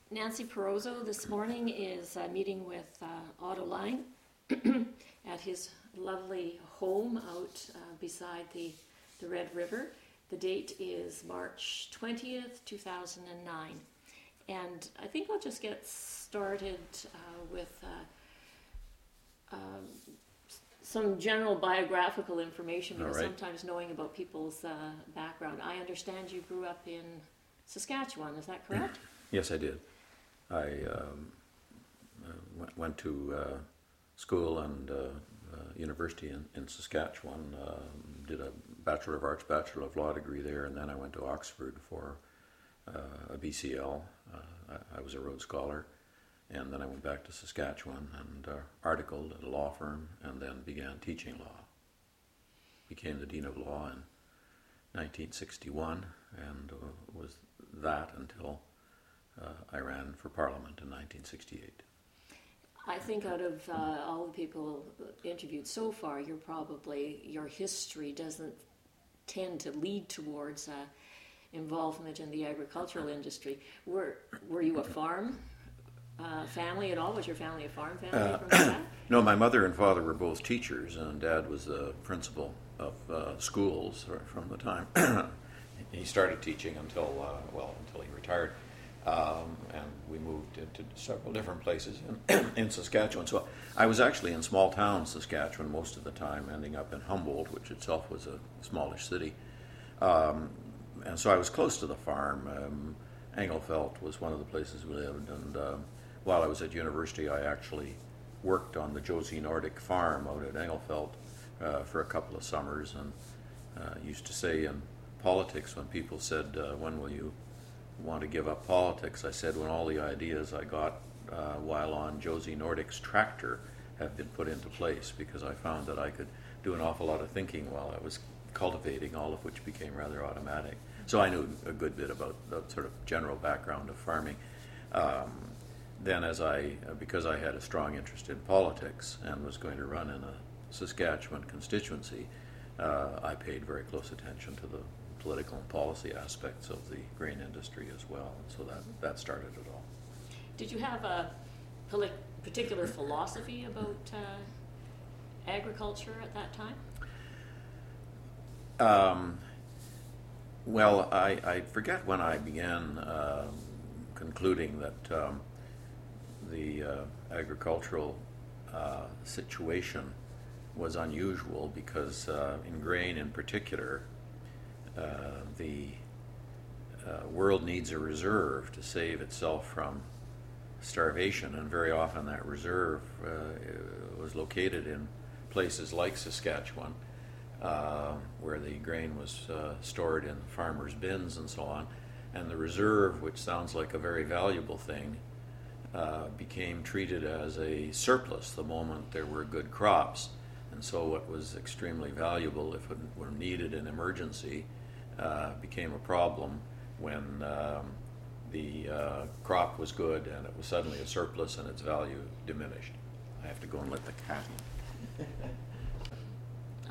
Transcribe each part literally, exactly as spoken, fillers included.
Nancy Perozzo this morning is uh, meeting with uh, Otto Line at his lovely home out uh, beside the, the Red River. The date is March twentieth, two thousand nine. And I think I'll just get started uh, with uh, uh, some general biographical information, because All right. sometimes knowing about people's uh, background. I understand you grew up in Saskatchewan, is that correct? Yes, I did. I um, uh, went, went to uh, school and uh, uh, university in, in Saskatchewan, uh, did a Bachelor of Arts, Bachelor of Law degree there, and then I went to Oxford for uh, a B C L. Uh, I, I was a Rhodes Scholar, and then I went back to Saskatchewan and uh, articled at a law firm, and then began teaching law. Became the Dean of Law in nineteen sixty-one, and uh, was that until uh, I ran for Parliament in nineteen sixty-eight. I think out of uh, all the people interviewed so far, you're probably, your history doesn't tend to lead towards uh, involvement in the agricultural industry. Were were you a farm uh, family at all? Was your family a farm family Uh, from that? No, my mother and father were both teachers, and Dad was the principal of uh, schools from the time he started teaching until uh, well until he retired. Um, and we moved into several different places in, in Saskatchewan. So I was actually in small town Saskatchewan most of the time, ending up in Humboldt, which itself was a smallish city. Um, and so I was close to the farm. Um, Engelfelt was one of the places we lived, and um, while I was at university, I actually worked on the Josie Nordic farm out at Engelfelt uh, for a couple of summers, and uh, used to say in politics, when people said, uh, when will you want to give up politics, I said, when all the ideas I got uh, while on Josie Nordic's tractor have been put into place, because I found that I could do an awful lot of thinking while I was cultivating, all of which became rather automatic. So I knew a good bit about the sort of general background of farming. Um, then as I, because I had a strong interest in politics and was going to run in a Saskatchewan constituency, uh, I paid very close attention to the political and policy aspects of the grain industry as well. So that, that started it all. Did you have a poli- particular philosophy about uh, agriculture at that time? Um, well, I, I forget when I began uh, concluding that um, the uh, agricultural uh, situation was unusual, because uh, in grain in particular, uh, the uh, world needs a reserve to save itself from starvation, and very often that reserve uh, was located in places like Saskatchewan, uh, where the grain was uh, stored in farmers' bins and so on, and the reserve, which sounds like a very valuable thing, uh, became treated as a surplus the moment there were good crops. And so what was extremely valuable, if it were needed in emergency, uh, became a problem when um, the uh, crop was good and it was suddenly a surplus and its value diminished. I have to go and let the cat in. Uh,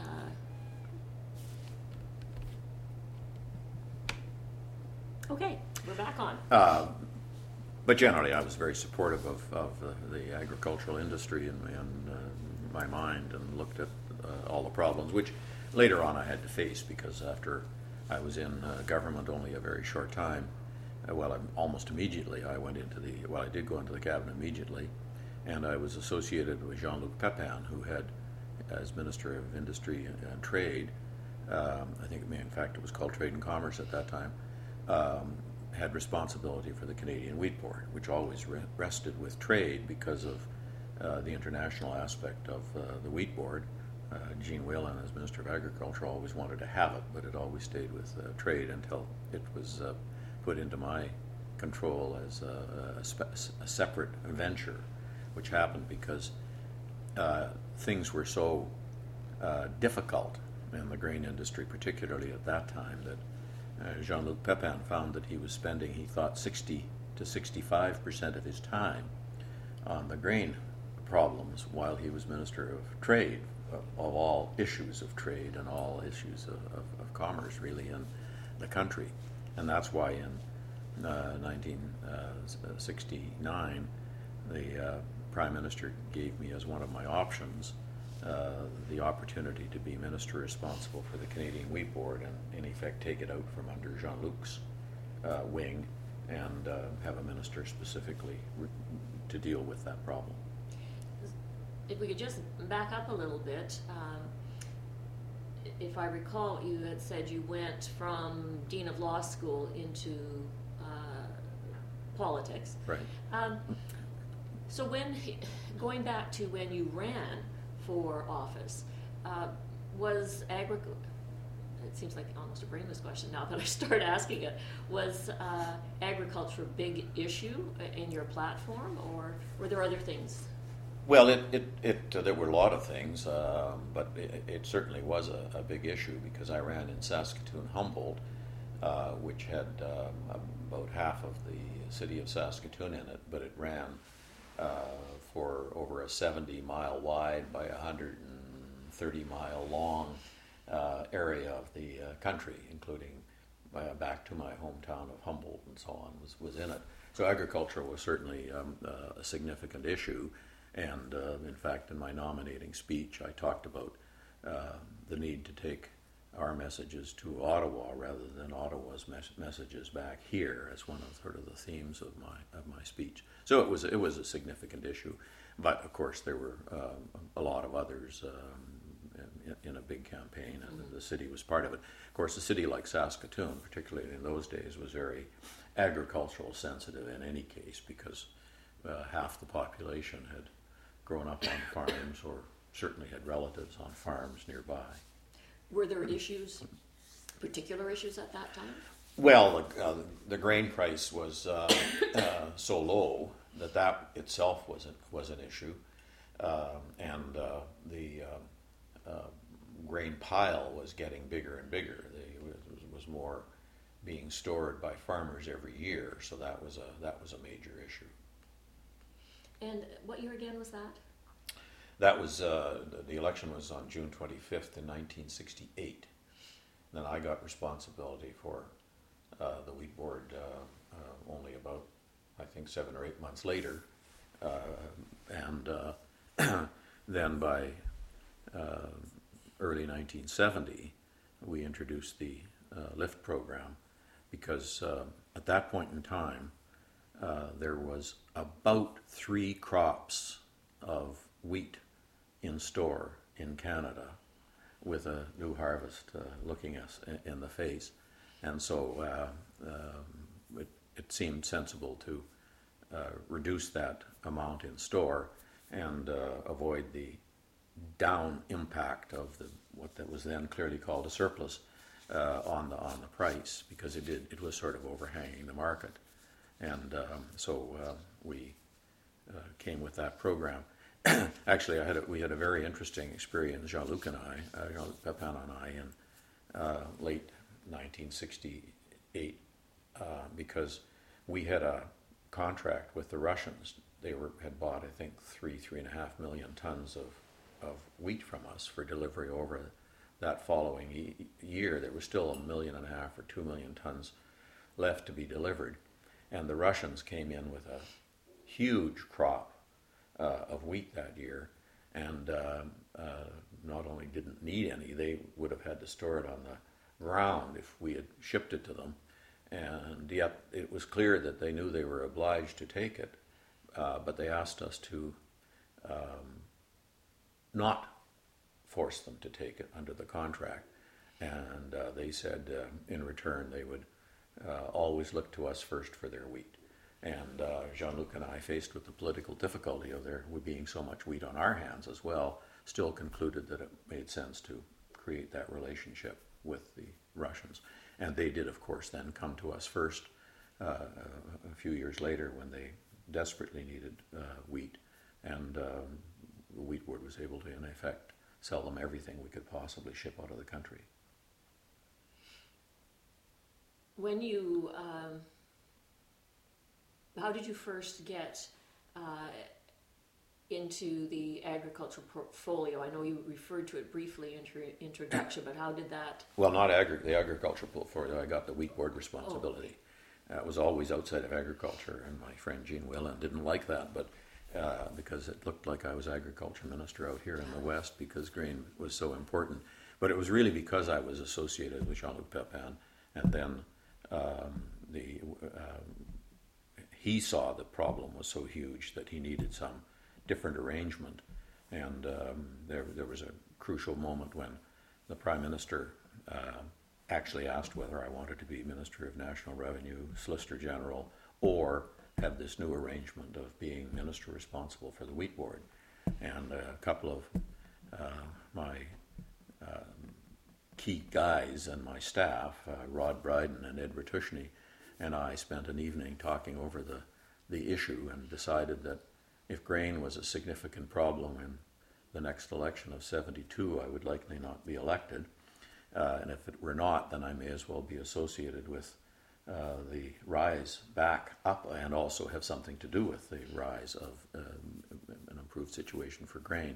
okay, we're back on. Uh, but generally, I was very supportive of, of the, the agricultural industry in, in uh, my mind, and looked at uh, all the problems, which later on I had to face, because after I was in uh, government only a very short time, uh, well, I, almost immediately I went into the, well, I did go into the cabinet immediately, and I was associated with Jean-Luc Pepin, who had, as Minister of Industry and Trade, um, I think, in fact, it was called Trade and Commerce at that time, um, had responsibility for the Canadian Wheat Board, which always re- rested with trade because of uh, the international aspect of uh, the Wheat Board. Uh, Gene Whelan, as Minister of Agriculture, always wanted to have it, but it always stayed with uh, trade until it was uh, put into my control as a, a, spe- a separate venture, which happened because uh, things were so uh, difficult in the grain industry, particularly at that time, that uh, Jean-Luc Pepin found that he was spending, he thought, sixty to sixty-five percent of his time on the grain problems while he was Minister of Trade, of, of all issues of trade and all issues of, of, of commerce, really, in the country. And that's why in uh, nineteen sixty-nine, the uh, Prime Minister gave me as one of my options uh, the opportunity to be minister responsible for the Canadian Wheat Board and in effect take it out from under Jean-Luc's uh, wing and uh, have a minister specifically re- to deal with that problem. If we could just back up a little bit, um, if I recall, you had said you went from Dean of Law School into uh, politics. Right. Um, so when, going back to when you ran for office, uh, was agriculture, it seems like almost a brainless question now that I start asking it, was uh, agriculture a big issue in your platform, or were there other things? Well, it, it, it uh, there were a lot of things, uh, but it, it certainly was a, a big issue because I ran in Saskatoon-Humboldt, uh, which had um, about half of the city of Saskatoon in it, but it ran uh, for over a seventy mile wide by one hundred thirty mile long uh, area of the uh, country, including uh, back to my hometown of Humboldt and so on, was, was in it. So agriculture was certainly um, uh, a significant issue. And uh, in fact, in my nominating speech, I talked about uh, the need to take our messages to Ottawa rather than Ottawa's mes- messages back here as one of sort of the themes of my of my speech. So it was it was a significant issue, but of course there were uh, a lot of others um, in, in a big campaign, and mm-hmm. the city was part of it. Of course, a city like Saskatoon, particularly in those days, was very agricultural sensitive in any case because uh, half the population had grown up on farms or certainly had relatives on farms nearby. Were there issues, particular issues at that time? Well, the, uh, the grain price was uh, uh, so low that that itself was, a, was an issue. Um, and uh, the uh, uh, grain pile was getting bigger and bigger. There was more being stored by farmers every year, so that was a, that was a major issue. And what year again was that? That was, uh, the, the election was on June twenty-fifth in nineteen sixty-eight. Then I got responsibility for uh, the wheat board uh, uh, only about, I think, seven or eight months later. Uh, and uh, then by uh, early nineteen seventy, we introduced the uh, LIFT program because uh, at that point in time, Uh, there was about three crops of wheat in store in Canada with a new harvest uh, looking us in the face. And so uh, uh, it, it seemed sensible to uh, reduce that amount in store and uh, avoid the down impact of the what that was then clearly called a surplus uh, on the on the price, because it did it was sort of overhanging the market. And um, so uh, we uh, came with that program. Actually, I had a, we had a very interesting experience, Jean-Luc and I, uh, Jean-Luc Pepin and I, in uh, late nineteen sixty-eight, uh, because we had a contract with the Russians. They were had bought, I think, three, three and a half million tons of, of wheat from us for delivery over that following e- year. There was still a million and a half or two million tons left to be delivered. And the Russians came in with a huge crop uh, of wheat that year, and uh, uh, not only didn't need any, they would have had to store it on the ground if we had shipped it to them. And yet it was clear that they knew they were obliged to take it, uh, but they asked us to um, not force them to take it under the contract. And uh, they said uh, in return they would Uh, always look to us first for their wheat. And uh, Jean-Luc and I, faced with the political difficulty of there being so much wheat on our hands as well, still concluded that it made sense to create that relationship with the Russians. And they did, of course, then come to us first uh, a few years later when they desperately needed uh, wheat. And um, the Wheat Board was able to, in effect, sell them everything we could possibly ship out of the country. When you, um, how did you first get uh, into the agricultural portfolio? I know you referred to it briefly in your introduction, but how did that? Well, not agri- the agricultural portfolio. I got the wheat board responsibility. Oh. uh, was always outside of agriculture, and my friend Gene Whelan didn't like that, but uh, because it looked like I was agriculture minister out here in the West because grain was so important. But it was really because I was associated with Jean-Luc Pepin, and then um, the uh, he saw the problem was so huge that he needed some different arrangement, and um, there there was a crucial moment when the Prime Minister uh, actually asked whether I wanted to be Minister of National Revenue, Solicitor General, or have this new arrangement of being Minister responsible for the Wheat Board. And a couple of uh, my uh, key guys and my staff, uh, Rod Bryden and Ed Ratushny, and I spent an evening talking over the, the issue and decided that if grain was a significant problem in the next election of seventy-two, I would likely not be elected. Uh, and if it were not, then I may as well be associated with uh, the rise back up and also have something to do with the rise of uh, an improved situation for grain.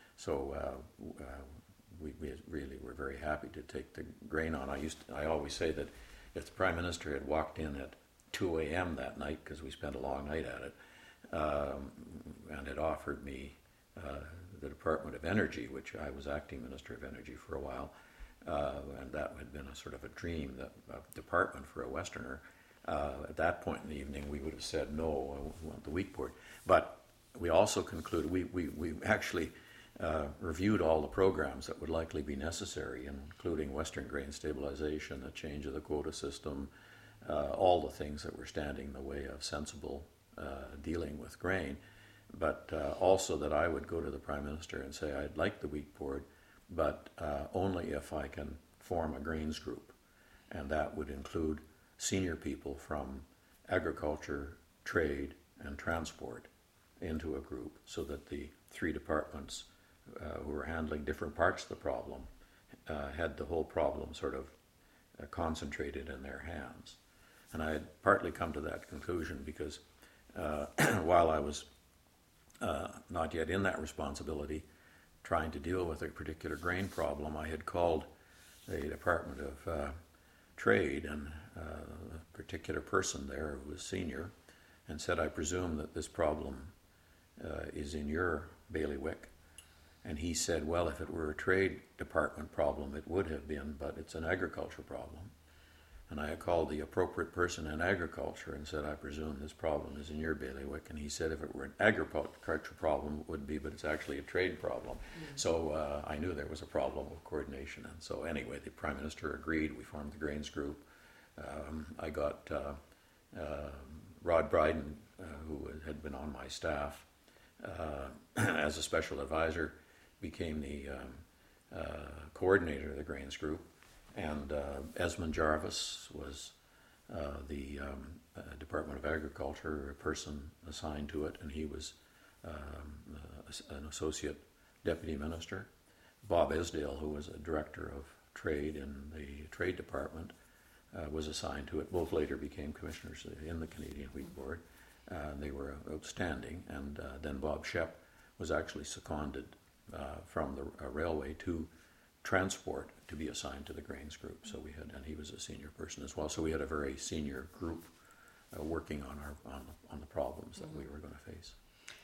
So uh, uh, we, we really were very happy to take the grain on. I used to, I always say that if the Prime Minister had walked in at two a.m. that night, because we spent a long night at it, um, and had offered me uh, the Department of Energy, which I was acting Minister of Energy for a while, uh, and that had been a sort of a dream, that a department for a Westerner. Uh, at that point in the evening, we would have said, no, we want the Wheat Board. But we also concluded, we, we, we actually uh, reviewed all the programs that would likely be necessary, including Western grain stabilization, a change of the quota system, uh, all the things that were standing in the way of sensible uh, dealing with grain. But uh, also that I would go to the Prime Minister and say, I'd like the Wheat Board, but uh, only if I can form a grains group. And that would include senior people from agriculture, trade, and transport into a group, so that the three departments uh, who were handling different parts of the problem uh, had the whole problem sort of uh, concentrated in their hands. And I had partly come to that conclusion because uh, while I was uh, not yet in that responsibility, trying to deal with a particular grain problem, I had called the Department of uh, Trade and uh, a particular person there who was senior and said, I presume that this problem uh, is in your bailiwick. And he said, well, if it were a trade department problem, it would have been, but it's an agriculture problem. And I called the appropriate person in agriculture and said, I presume this problem is in your bailiwick. And he said, if it were an agriculture problem, it would be, but it's actually a trade problem. Mm-hmm. So uh, I knew there was a problem of coordination. And so anyway, the Prime Minister agreed. We formed the Grains Group. Um, I got uh, uh, Rod Bryden, uh, who had been on my staff, uh, as a special advisor, became the um, uh, coordinator of the Grains Group. And uh, Esmond Jarvis was uh, the um, uh, Department of Agriculture, a person assigned to it, and he was um, uh, an associate deputy minister. Bob Esdale, who was a director of trade in the Trade Department, uh, was assigned to it. Both later became commissioners in the Canadian Wheat Board. Uh, they were outstanding. And uh, then Bob Shep was actually seconded uh, from the uh, railway to transport to be assigned to the Grains Group. So we had, and he was a senior person as well. So we had a very senior group uh, working on our on the, on the problems that mm-hmm. we were going to face.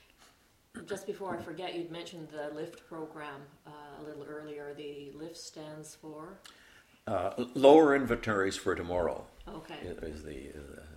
Just before I forget, you'd mentioned the LIFT program uh, a little earlier. The LIFT stands for? Uh, Lower Inventories for Tomorrow. Okay. Is the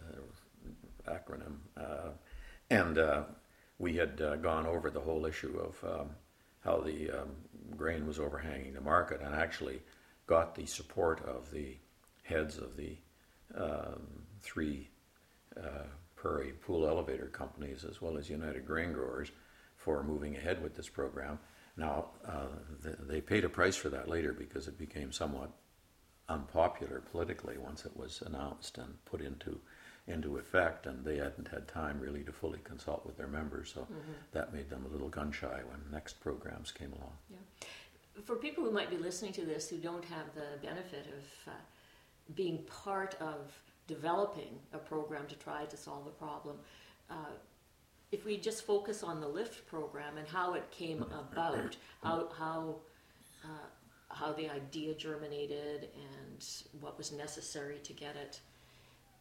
uh, acronym. Uh, and uh, we had uh, gone over the whole issue of um, how the um, grain was overhanging the market, and actually got the support of the heads of the um, three uh, Prairie Pool Elevator companies, as well as United Grain Growers, for moving ahead with this program. Now, uh, th- they paid a price for that later because it became somewhat unpopular politically once it was announced and put into into effect, and they hadn't had time really to fully consult with their members, so mm-hmm. that made them a little gun-shy when next programs came along. Yeah. For people who might be listening to this who don't have the benefit of uh, being part of developing a program to try to solve a problem, uh, if we just focus on the LIFT program and how it came about, how how uh, how the idea germinated and what was necessary to get it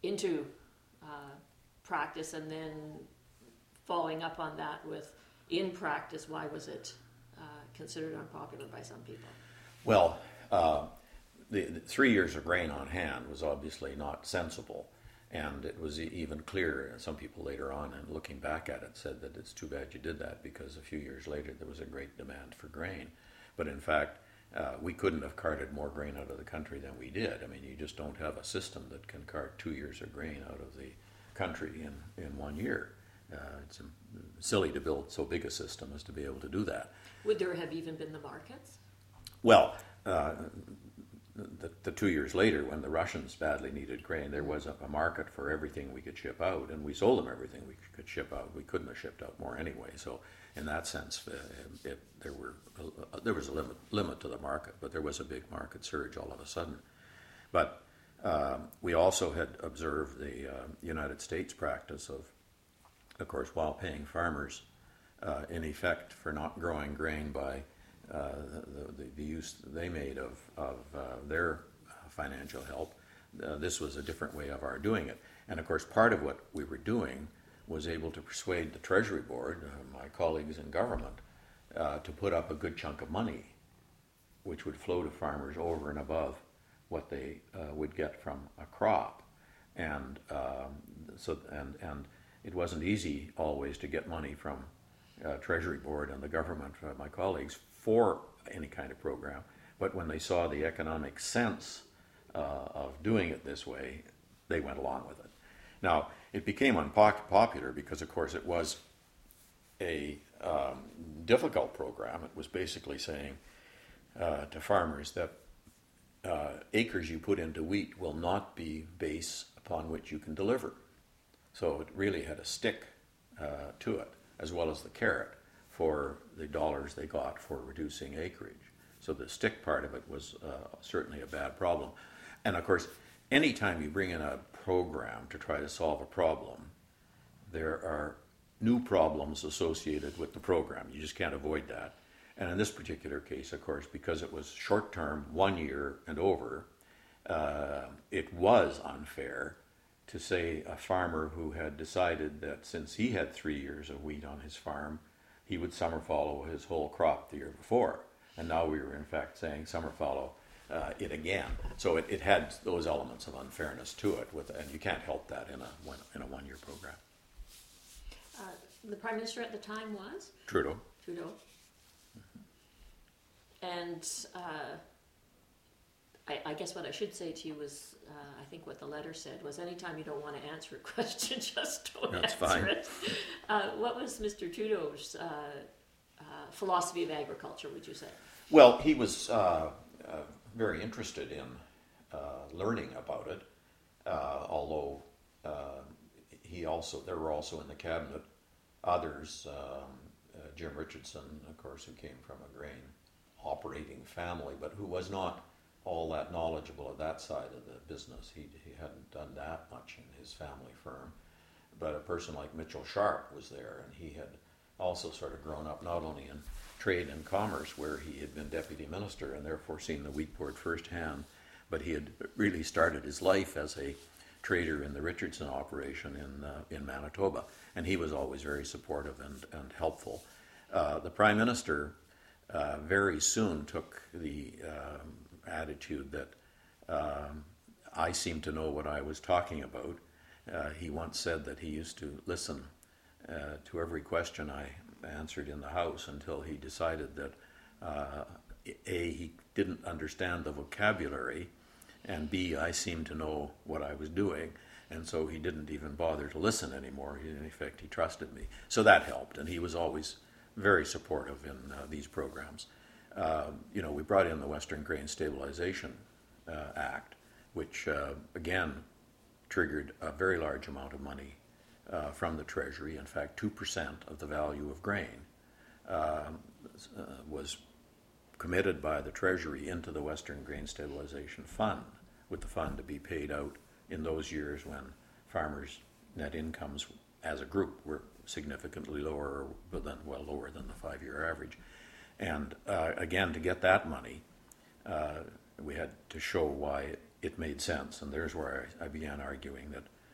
into uh, practice, and then following up on that with, in practice, why was it uh, considered unpopular by some people? Well, uh, the, the three years of grain on hand was obviously not sensible, and it was e- even clear. Some people later on, and looking back at it, said that it's too bad you did that, because a few years later there was a great demand for grain. But in fact, uh, we couldn't have carted more grain out of the country than we did. I mean, you just don't have a system that can cart two years of grain out of the country in, in one year. Uh, it's um, silly to build so big a system as to be able to do that. Would there have even been the markets? Well, uh, the, the two years later, when the Russians badly needed grain, there was a, a market for everything we could ship out, and we sold them everything we could ship out. We couldn't have shipped out more anyway. So, in that sense, uh, it, there were uh, there was a limit limit to the market, but there was a big market surge all of a sudden. But um, we also had observed the uh, United States practice of, of course, while paying farmers uh, in effect for not growing grain by uh, the, the, the use they made of, of uh, their financial help, uh, this was a different way of our doing it. And of course, part of what we were doing was able to persuade the Treasury Board, uh, my colleagues in government, uh, to put up a good chunk of money, which would flow to farmers over and above what they uh, would get from a crop. And um, so, and and it wasn't easy always to get money from uh, Treasury Board and the government, uh, my colleagues, for any kind of program. But when they saw the economic sense uh, of doing it this way, they went along with it. Now, it became unpopular because, of course, it was a um, difficult program. It was basically saying uh, to farmers that uh, acres you put into wheat will not be base upon which you can deliver. So it really had a stick uh, to it, as well as the carrot, for the dollars they got for reducing acreage. So the stick part of it was uh, certainly a bad problem. And of course, anytime you bring in a program to try to solve a problem, there are new problems associated with the program. You just can't avoid that. And in this particular case, of course, because it was short-term, one year and over, uh, it was unfair to say a farmer who had decided that since he had three years of wheat on his farm, he would summer fallow his whole crop the year before. And now we were in fact saying summer fallow uh, it again. So it, it had those elements of unfairness to it, with, and you can't help that in a one, in a one-year program. Uh, the Prime Minister at the time was? Trudeau. Trudeau. Mm-hmm. And uh, I, I guess what I should say to you was, uh, I think what the letter said was, anytime you don't want to answer a question, just don't That's answer fine. it. Uh, what was Mister Trudeau's uh, uh, philosophy of agriculture, would you say? Well, he was uh, uh, very interested in uh, learning about it, uh, although uh, he also, there were also in the cabinet others, um, uh, Jim Richardson, of course, who came from a grain operating family, but who was not all that knowledgeable of that side of the business. He, he hadn't done that much in his family firm. But a person like Mitchell Sharp was there, and he had also sort of grown up not only in trade and commerce, where he had been deputy minister and therefore seen the wheat board firsthand, but he had really started his life as a trader in the Richardson operation in uh, in Manitoba, and he was always very supportive and, and helpful. Uh, the Prime Minister uh, very soon took the um, attitude that um, I seemed to know what I was talking about. Uh, he once said that he used to listen uh, to every question I answered in the House until he decided that uh, A, he didn't understand the vocabulary, and B, I seemed to know what I was doing, and so he didn't even bother to listen anymore. He, in effect, he trusted me. So that helped, and he was always very supportive in uh, these programs. Uh, you know, we brought in the Western Grain Stabilization uh, Act, which, uh, again, triggered a very large amount of money uh, from the Treasury. In fact, two percent of the value of grain uh, uh, was committed by the Treasury into the Western Grain Stabilization Fund, with the fund to be paid out in those years when farmers' net incomes as a group were significantly lower, than, well, lower than the five-year average. And uh, again, to get that money, uh, we had to show why it, it made sense. And there's where I, I began arguing that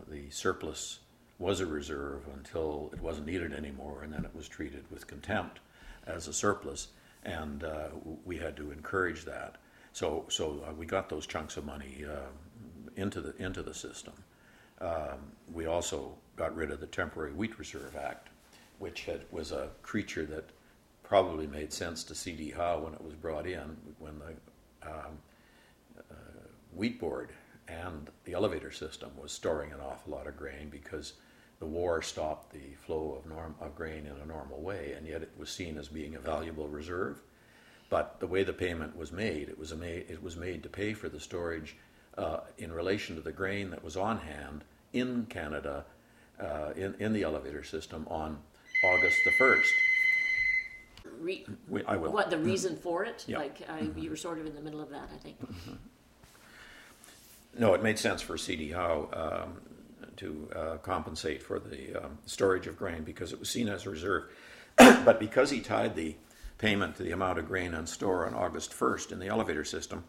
the surplus was a reserve until it wasn't needed anymore, and then it was treated with contempt as a surplus, and uh, we had to encourage that. So, so uh, we got those chunks of money uh, into the into the system. Um, we also got rid of the Temporary Wheat Reserve Act, which had, was a creature that probably made sense to C D Howe when it was brought in, when the um, uh, wheat board and the elevator system was storing an awful lot of grain because the war stopped the flow of, norm, of grain in a normal way, and yet it was seen as being a valuable reserve. But the way the payment was made, it was, a made, it was made to pay for the storage uh, in relation to the grain that was on hand in Canada, uh, in, in the elevator system on August the first. Re- we, I will. What, the reason for it? Yeah. Like, I, mm-hmm. you were sort of in the middle of that, I think. Mm-hmm. No, it made sense for C D Howe um, to uh, compensate for the um, storage of grain because it was seen as a reserve. But because he tied the payment to the amount of grain on store on August first in the elevator system,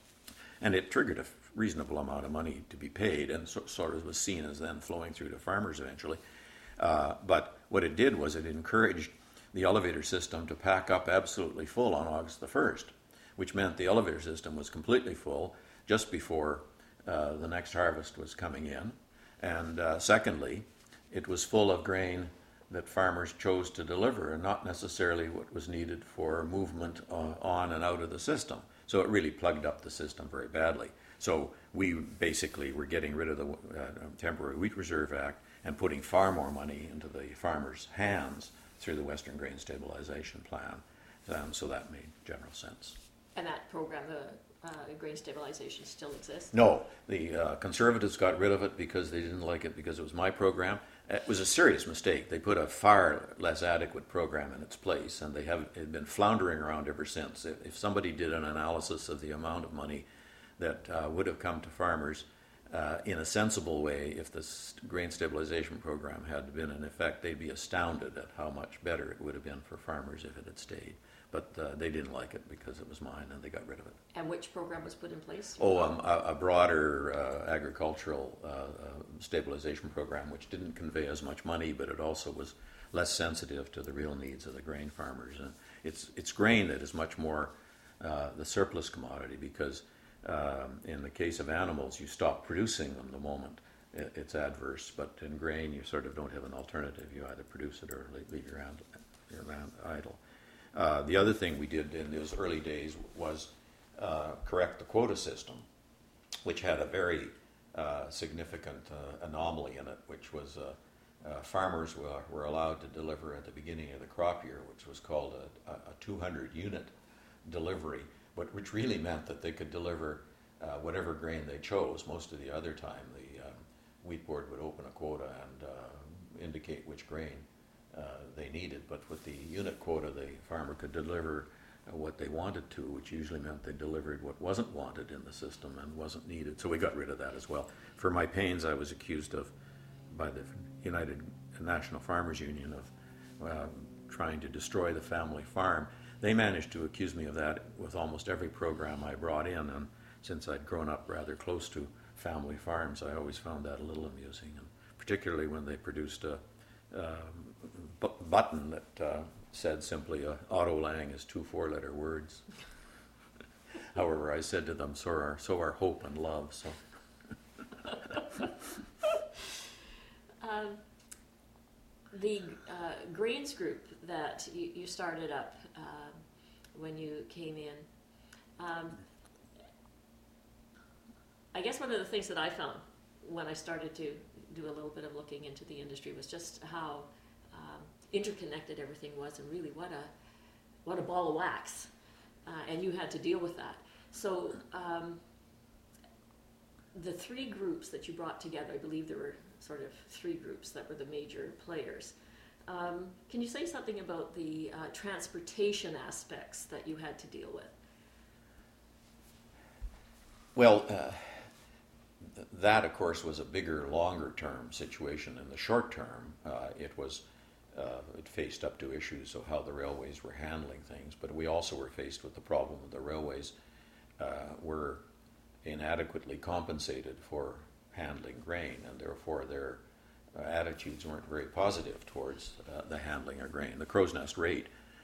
and it triggered a reasonable amount of money to be paid, and so, sort of was seen as then flowing through to farmers eventually. Uh, but what it did was it encouraged the elevator system to pack up absolutely full on August the first, which meant the elevator system was completely full just before uh, the next harvest was coming in. And uh, secondly, it was full of grain that farmers chose to deliver and not necessarily what was needed for movement uh, on and out of the system. So it really plugged up the system very badly. So we basically were getting rid of the uh, Temporary Wheat Reserve Act and putting far more money into the farmers' hands through the Western Grain Stabilization Plan. Um, so that made general sense. And that program, the uh, grain stabilization, still exists? No, the uh, Conservatives got rid of it because they didn't like it because it was my program. It was a serious mistake. They put a far less adequate program in its place, and they have it been floundering around ever since. If, if somebody did an analysis of the amount of money that uh, would have come to farmers uh, in a sensible way if the grain stabilization program had been in effect, they'd be astounded at how much better it would have been for farmers if it had stayed. But uh, they didn't like it because it was mine, and they got rid of it. And which program was put in place? Oh, um, a, a broader uh, agricultural uh, uh, stabilization program, which didn't convey as much money, but it also was less sensitive to the real needs of the grain farmers. And it's it's grain that is much more uh, the surplus commodity because um, in the case of animals, you stop producing them the moment it, it's adverse. But in grain, you sort of don't have an alternative. You either produce it or leave your land, your land idle. Uh, the other thing we did in those early days was uh, correct the quota system, which had a very uh, significant uh, anomaly in it, which was uh, uh, farmers were, were allowed to deliver at the beginning of the crop year, which was called a, a two hundred unit delivery, but which really meant that they could deliver uh, whatever grain they chose. Most of the other time, the um, wheat board would open a quota and uh, indicate which grain Uh, they needed, but with the unit quota, the farmer could deliver uh, what they wanted to, which usually meant they delivered what wasn't wanted in the system and wasn't needed. So we got rid of that as well. For my pains, I was accused of, by the United National Farmers Union, of uh, trying to destroy the family farm. They managed to accuse me of that with almost every program I brought in, and since I'd grown up rather close to family farms, I always found that a little amusing, and particularly when they produced a um, b- button that uh, said simply uh, Otto Lang is two four-letter words. However, I said to them, so are, so are hope and love. So, um, the uh, grains group that you, you started up uh, when you came in, um, I guess one of the things that I found when I started to do a little bit of looking into the industry was just how um, interconnected everything was, and really what a what a ball of wax, uh, and you had to deal with that. So um, the three groups that you brought together, I believe there were sort of three groups that were the major players. Um, can you say something about the uh, transportation aspects that you had to deal with? well, uh, that, of course, was a bigger, longer-term situation. In the short term, uh, it was uh, it faced up to issues of how the railways were handling things, but we also were faced with the problem that the railways uh, were inadequately compensated for handling grain, and therefore their uh, attitudes weren't very positive towards uh, the handling of grain. The crow's nest rate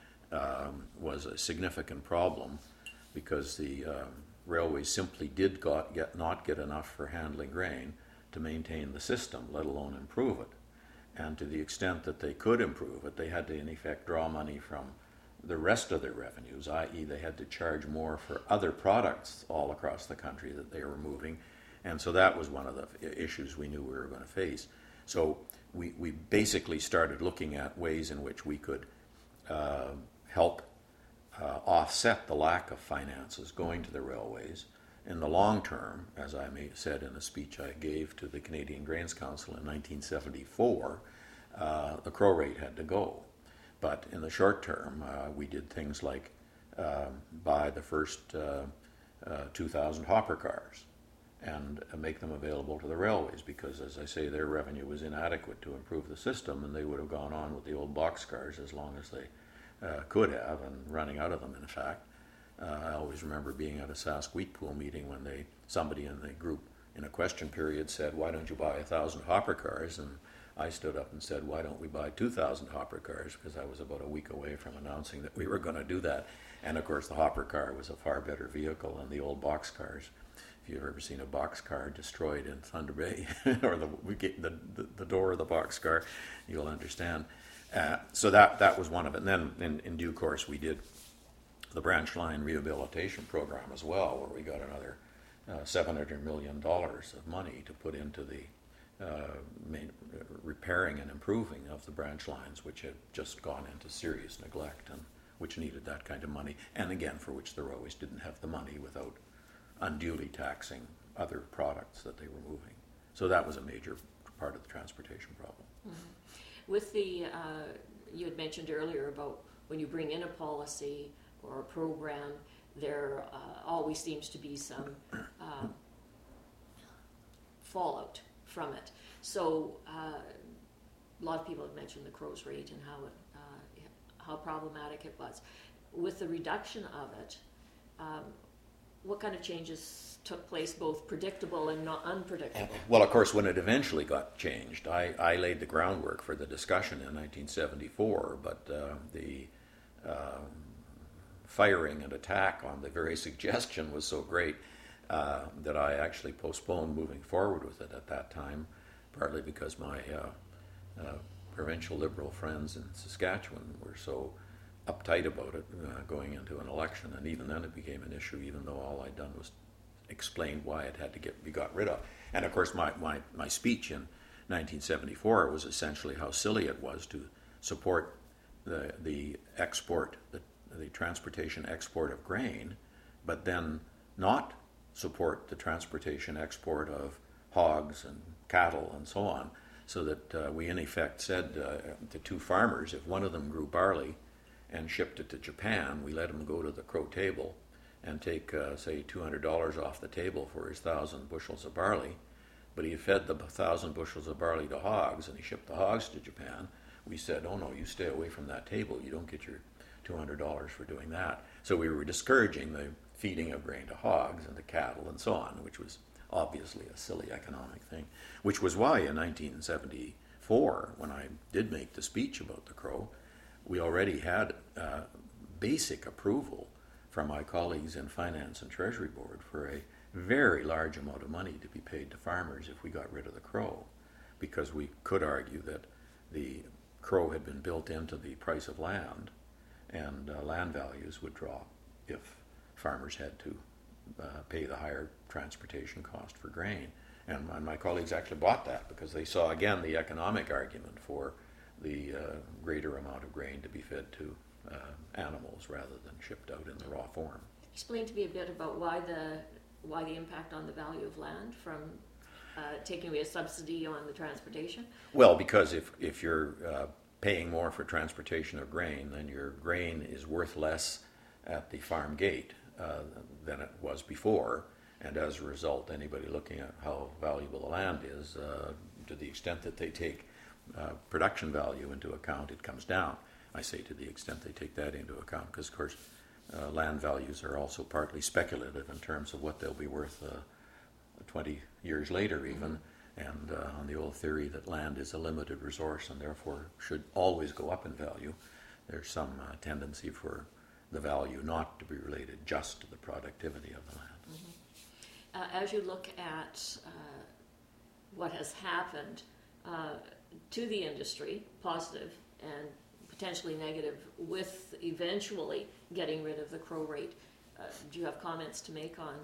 um, was a significant problem because the um, railways simply did got, get, not get enough for handling grain to maintain the system, let alone improve it. And to the extent that they could improve it, they had to, in effect, draw money from the rest of their revenues, that is they had to charge more for other products all across the country that they were moving. And so that was one of the issues we knew we were going to face. So we, we basically started looking at ways in which we could uh, help uh, offset the lack of finances going to the railways. In the long term, as I may have said in a speech I gave to the Canadian Grains Council in nineteen seventy-four, uh, the crow rate had to go. But in the short term, uh, we did things like uh, buy the first uh, uh, two thousand hopper cars and uh, make them available to the railways because, as I say, their revenue was inadequate to improve the system, and they would have gone on with the old box cars as long as they uh, could have, and running out of them, in fact. Uh, I always remember being at a Sask Wheat Pool meeting when they somebody in the group in a question period said, "Why don't you buy a thousand hopper cars?" And I stood up and said, "Why don't we buy two thousand hopper cars?" Because I was about a week away from announcing that we were going to do that. And of course, the hopper car was a far better vehicle than the old box cars. If you've ever seen a box car destroyed in Thunder Bay, or the, the, the, the door of the box car, you'll understand. Uh, so that, that was one of it. And then in, in due course, we did the branch line rehabilitation program as well, where we got another uh, seven hundred million dollars of money to put into the uh, main, uh, repairing and improving of the branch lines, which had just gone into serious neglect and which needed that kind of money, and again, for which the railways didn't have the money without unduly taxing other products that they were moving. So that was a major part of the transportation problem. Mm-hmm. With the, uh, you had mentioned earlier about when you bring in a policy or a program, there uh, always seems to be some uh, fallout from it. So uh, a lot of people have mentioned the crow's rate and how it, uh, how problematic it was. With the reduction of it, um, what kind of changes took place, both predictable and not unpredictable? Well, of course, when it eventually got changed, I, I laid the groundwork for the discussion in nineteen seventy-four, but uh, the uh, firing and attack on the very suggestion was so great uh, that I actually postponed moving forward with it at that time, partly because my uh, uh, provincial Liberal friends in Saskatchewan were so uptight about it uh, going into an election, and even then it became an issue, even though all I'd done was explain why it had to get be got rid of. And of course, my, my, my speech in nineteen seventy-four was essentially how silly it was to support the the export, the, the transportation export of grain, but then not support the transportation export of hogs and cattle and so on, so that uh, we in effect said uh, to two farmers, if one of them grew barley and shipped it to Japan, we let him go to the Crow table and take, uh, say, two hundred dollars off the table for his thousand bushels of barley. But he fed the thousand bushels of barley to hogs, and he shipped the hogs to Japan. We said, oh no, you stay away from that table. You don't get your two hundred dollars for doing that. So we were discouraging the feeding of grain to hogs and to cattle and so on, which was obviously a silly economic thing, which was why in nineteen seventy-four, when I did make the speech about the Crow, we already had uh, basic approval from my colleagues in Finance and Treasury Board for a very large amount of money to be paid to farmers if we got rid of the Crow, because we could argue that the Crow had been built into the price of land, and uh, land values would drop if farmers had to uh, pay the higher transportation cost for grain. And my, my colleagues actually bought that because they saw, again, the economic argument for the uh, greater amount of grain to be fed to uh, animals rather than shipped out in the raw form. Explain to me a bit about why the why the impact on the value of land from uh, taking away a subsidy on the transportation? Well, because if, if you're uh, paying more for transportation of grain, then your grain is worth less at the farm gate uh, than it was before, and as a result, anybody looking at how valuable the land is, uh, to the extent that they take uh, production value into account, it comes down. I say to the extent they take that into account, because of course uh, land values are also partly speculative in terms of what they'll be worth uh, twenty years later even, and uh, on the old theory that land is a limited resource and therefore should always go up in value, there's some uh, tendency for the value not to be related just to the productivity of the land. Mm-hmm. Uh, as you look at uh, what has happened uh, to the industry, positive and potentially negative, with eventually getting rid of the crow rate, uh, do you have comments to make on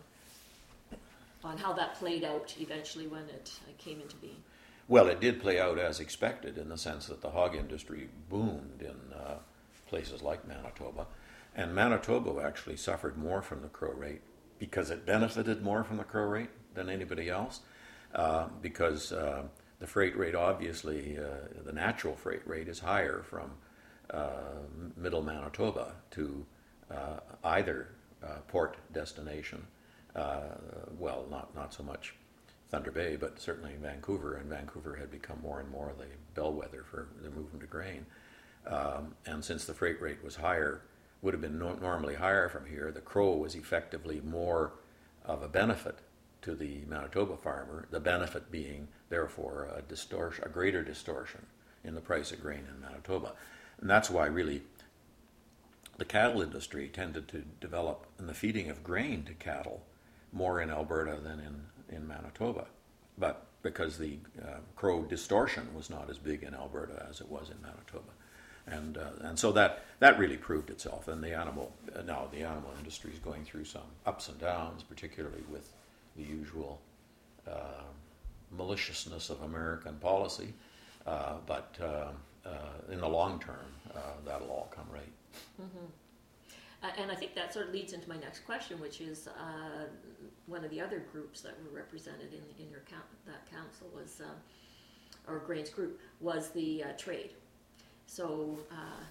on how that played out eventually when it uh, came into being? Well, it did play out as expected in the sense that the hog industry boomed in uh, places like Manitoba. And Manitoba actually suffered more from the crow rate because it benefited more from the crow rate than anybody else. Uh, because uh, the freight rate, obviously, uh, the natural freight rate is higher from uh, middle Manitoba to uh, either uh, port destination. Uh, well, not, not so much Thunder Bay, but certainly Vancouver, and Vancouver had become more and more the bellwether for the movement of grain. Um, and since the freight rate was higher, would have been no- normally higher from here, the crow was effectively more of a benefit to the Manitoba farmer, the benefit being, therefore, a, distortion, a greater distortion in the price of grain in Manitoba. And that's why, really, the cattle industry tended to develop in the feeding of grain to cattle more in Alberta than in, in Manitoba. But because the uh, crow distortion was not as big in Alberta as it was in Manitoba. And uh, and so that, that really proved itself. And the animal, uh, now the animal industry is going through some ups and downs, particularly with the usual uh, maliciousness of American policy. Uh, but uh, uh, in the long term, uh, that'll all come right. Mm-hmm. Uh, and I think that sort of leads into my next question, which is uh, one of the other groups that were represented in, in your count, that council was, uh, or Grains group, was the uh, trade. So uh,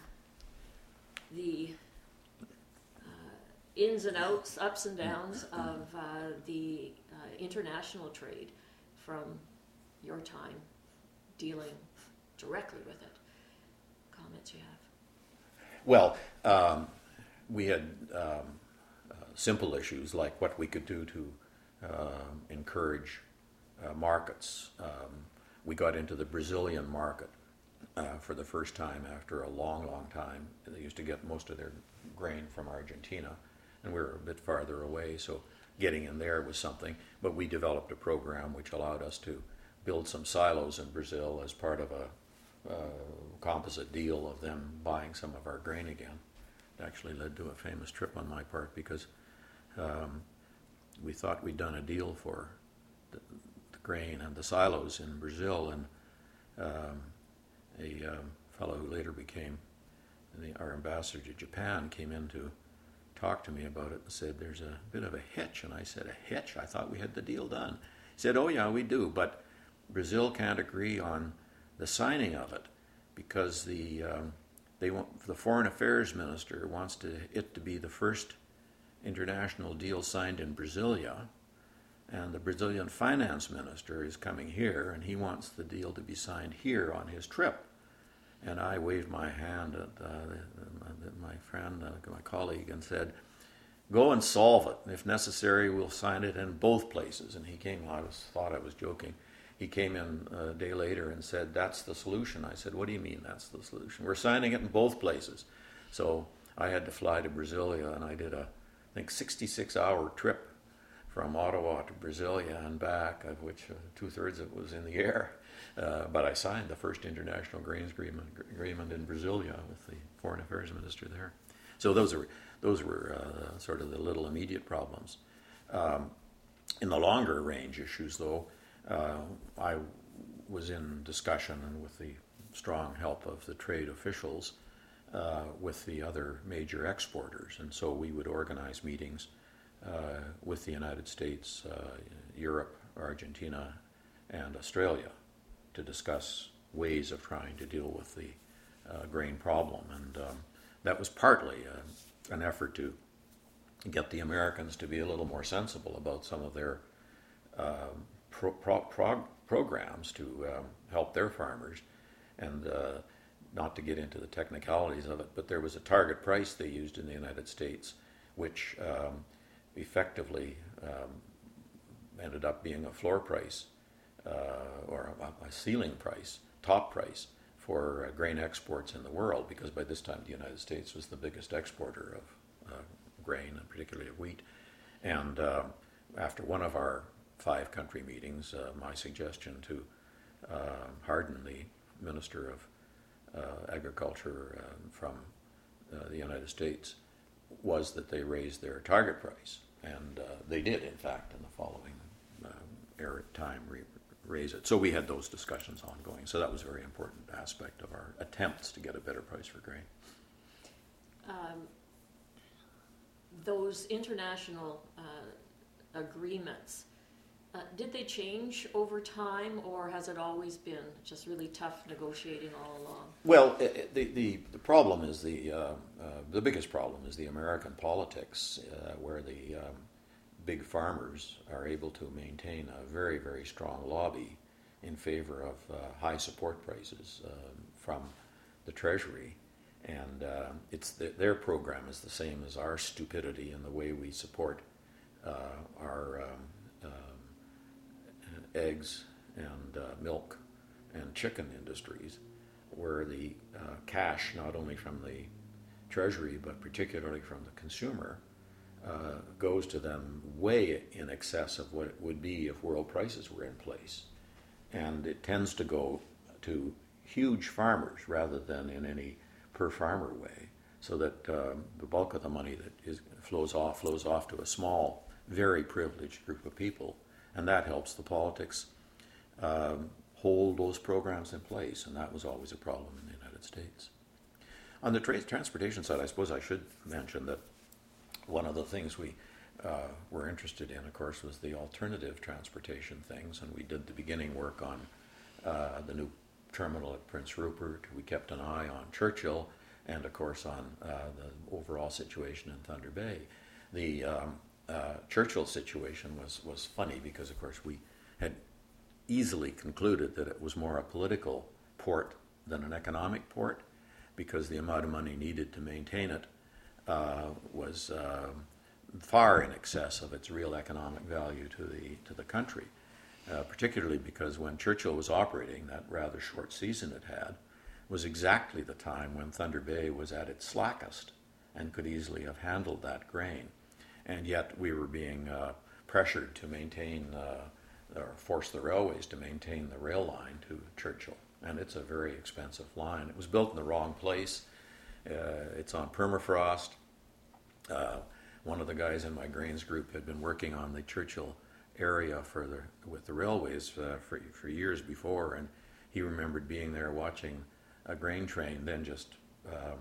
the uh, ins and outs, ups and downs of uh, the uh, international trade from your time dealing directly with it. Comments you have? Well, um, we had um, uh, simple issues like what we could do to uh, encourage uh, markets. Um, we got into the Brazilian market uh, for the first time after a long, long time. They used to get most of their grain from Argentina, and we were a bit farther away, so getting in there was something. But we developed a program which allowed us to build some silos in Brazil as part of a uh, composite deal of them buying some of our grain again. Actually led to a famous trip on my part because um, we thought we'd done a deal for the, the grain and the silos in Brazil, and um, a um, fellow who later became the, our ambassador to Japan came in to talk to me about it and said, there's a bit of a hitch. And I said, a hitch? I thought we had the deal done. He said, oh yeah, we do, but Brazil can't agree on the signing of it because the um, They want, the foreign affairs minister wants to, it to be the first international deal signed in Brasilia, and the Brazilian finance minister is coming here, and he wants the deal to be signed here on his trip. And I waved my hand at uh, my friend, uh, my colleague, and said, "Go and solve it. If necessary, we'll sign it in both places." And he came. I was thought I was joking. He came in a day later and said, "That's the solution." I said, "What do you mean that's the solution? We're signing it in both places." So I had to fly to Brasilia, and I did a, I think, sixty-six hour trip from Ottawa to Brasilia and back, of which uh, two-thirds of it was in the air. Uh, but I signed the first international grains agreement, agreement in Brasilia with the foreign affairs minister there. So those are those were uh, sort of the little immediate problems. Um, in the longer range issues, though, Uh, I was in discussion, and with the strong help of the trade officials, uh, with the other major exporters. And so we would organize meetings uh, with the United States, uh, Europe, Argentina, and Australia to discuss ways of trying to deal with the uh, grain problem. And um, that was partly uh, an effort to get the Americans to be a little more sensible about some of their uh, Pro, pro, prog, programs to um, help their farmers, and uh, not to get into the technicalities of it, but there was a target price they used in the United States, which um, effectively um, ended up being a floor price uh, or a, a ceiling price, top price for uh, grain exports in the world, because by this time the United States was the biggest exporter of uh, grain, and particularly of wheat. And uh, after one of our five country meetings, uh, my suggestion to uh, Hardin, the Minister of uh, Agriculture uh, from uh, the United States, was that they raised their target price. And uh, they did, in fact, in the following uh, era time, re- raise it. So we had those discussions ongoing. So that was a very important aspect of our attempts to get a better price for grain. Um, those international uh, agreements, uh, did they change over time, or has it always been just really tough negotiating all along? Well, it, the, the the problem is the uh, uh, the biggest problem is the American politics, uh, where the um, big farmers are able to maintain a very, very strong lobby in favor of uh, high support prices uh, from the Treasury. And uh, it's the, their program is the same as our stupidity in the way we support uh, our um, um, eggs and uh, milk and chicken industries, where the uh, cash, not only from the Treasury but particularly from the consumer, uh, goes to them way in excess of what it would be if world prices were in place. And it tends to go to huge farmers rather than in any per farmer way, so that um, the bulk of the money that is, flows off flows off to a small, very privileged group of people, and that helps the politics um, hold those programs in place, and that was always a problem in the United States. On the tra- transportation side, I suppose I should mention that one of the things we uh, were interested in, of course, was the alternative transportation things, and we did the beginning work on uh, the new terminal at Prince Rupert. We kept an eye on Churchill, and of course on uh, the overall situation in Thunder Bay. The um, uh, Churchill situation was, was funny because, of course, we had easily concluded that it was more a political port than an economic port, because the amount of money needed to maintain it uh, was uh, far in excess of its real economic value to the to the country. Uh, particularly because when Churchill was operating, that rather short season it had was exactly the time when Thunder Bay was at its slackest and could easily have handled that grain. And yet we were being uh, pressured to maintain, uh, or force the railways to maintain the rail line to Churchill. And it's a very expensive line. It was built in the wrong place. Uh, it's on permafrost. Uh, one of the guys in my grains group had been working on the Churchill area for the with the railways uh, for for years before, and he remembered being there watching a grain train, then just um,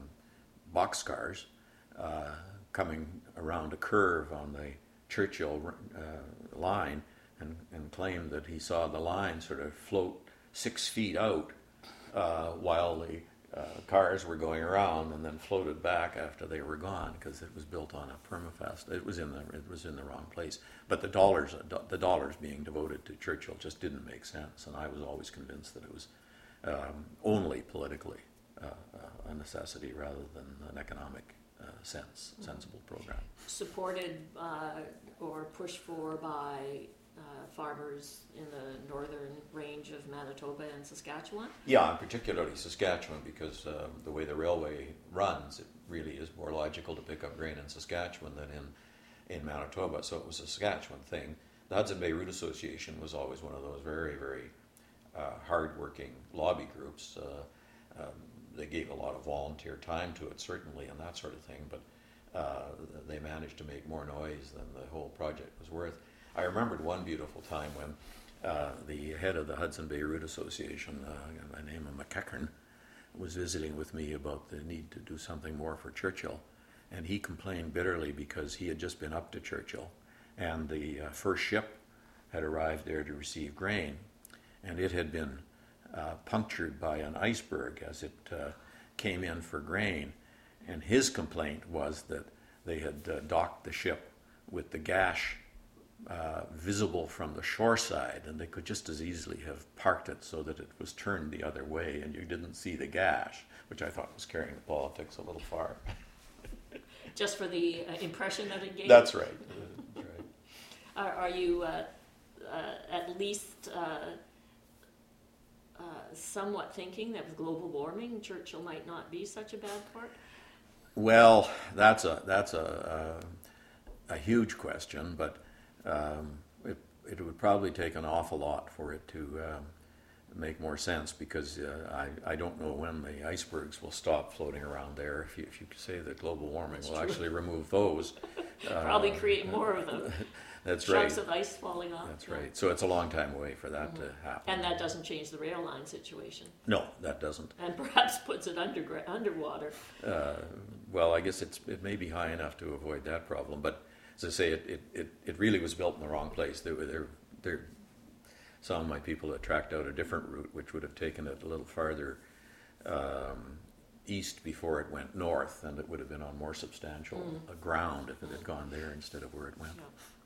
boxcars uh, coming around a curve on the Churchill uh, line, and, and claimed that he saw the line sort of float six feet out uh, while the uh, cars were going around, and then floated back after they were gone, because it was built on a permafrost. It was in the it was in the wrong place. But the dollars the dollars being devoted to Churchill just didn't make sense, and I was always convinced that it was um, only politically uh, uh, a necessity rather than an economic uh, sense sensible program. Supported uh, or pushed for by Uh, farmers in the northern range of Manitoba and Saskatchewan? Yeah, and particularly Saskatchewan, because uh, the way the railway runs, it really is more logical to pick up grain in Saskatchewan than in, in Manitoba. So it was a Saskatchewan thing. The Hudson Bay Route Association was always one of those very, very uh, hard-working lobby groups. Uh, um, they gave a lot of volunteer time to it, certainly, and that sort of thing, but uh, they managed to make more noise than the whole project was worth. I remembered one beautiful time when uh, the head of the Hudson Bay Route Association, uh, by the name of McEachern, was visiting with me about the need to do something more for Churchill. And he complained bitterly because he had just been up to Churchill, and the uh, first ship had arrived there to receive grain, and it had been uh, punctured by an iceberg as it uh, came in for grain. And his complaint was that they had uh, docked the ship with the gash Uh, visible from the shore side, and they could just as easily have parked it so that it was turned the other way and you didn't see the gash, which I thought was carrying the politics a little far. Just for the uh, impression that it gave? That's right. That's right. Are, are you uh, uh, at least uh, uh, somewhat thinking that with global warming, Churchill might not be such a bad port? Well, that's a that's a a, a huge question, but um, it it would probably take an awful lot for it to um, make more sense, because uh, I I don't know when the icebergs will stop floating around there. If you if you say that global warming That's will true. actually remove those, Probably uh, create more of them. That's Chunks right. of ice falling off. That's yeah. right. So it's a long time away for that Mhm. to happen. And that doesn't change the rail line situation, No, that doesn't. and perhaps puts it under, underwater. Uh, well, I guess it's it may be high enough to avoid that problem, but as I say, it, it, it, it really was built in the wrong place. There were there, there some of my people had tracked out a different route, which would have taken it a little farther um, east before it went north, and it would have been on more substantial Mm. uh, ground if it had gone there instead of where it went. Yeah.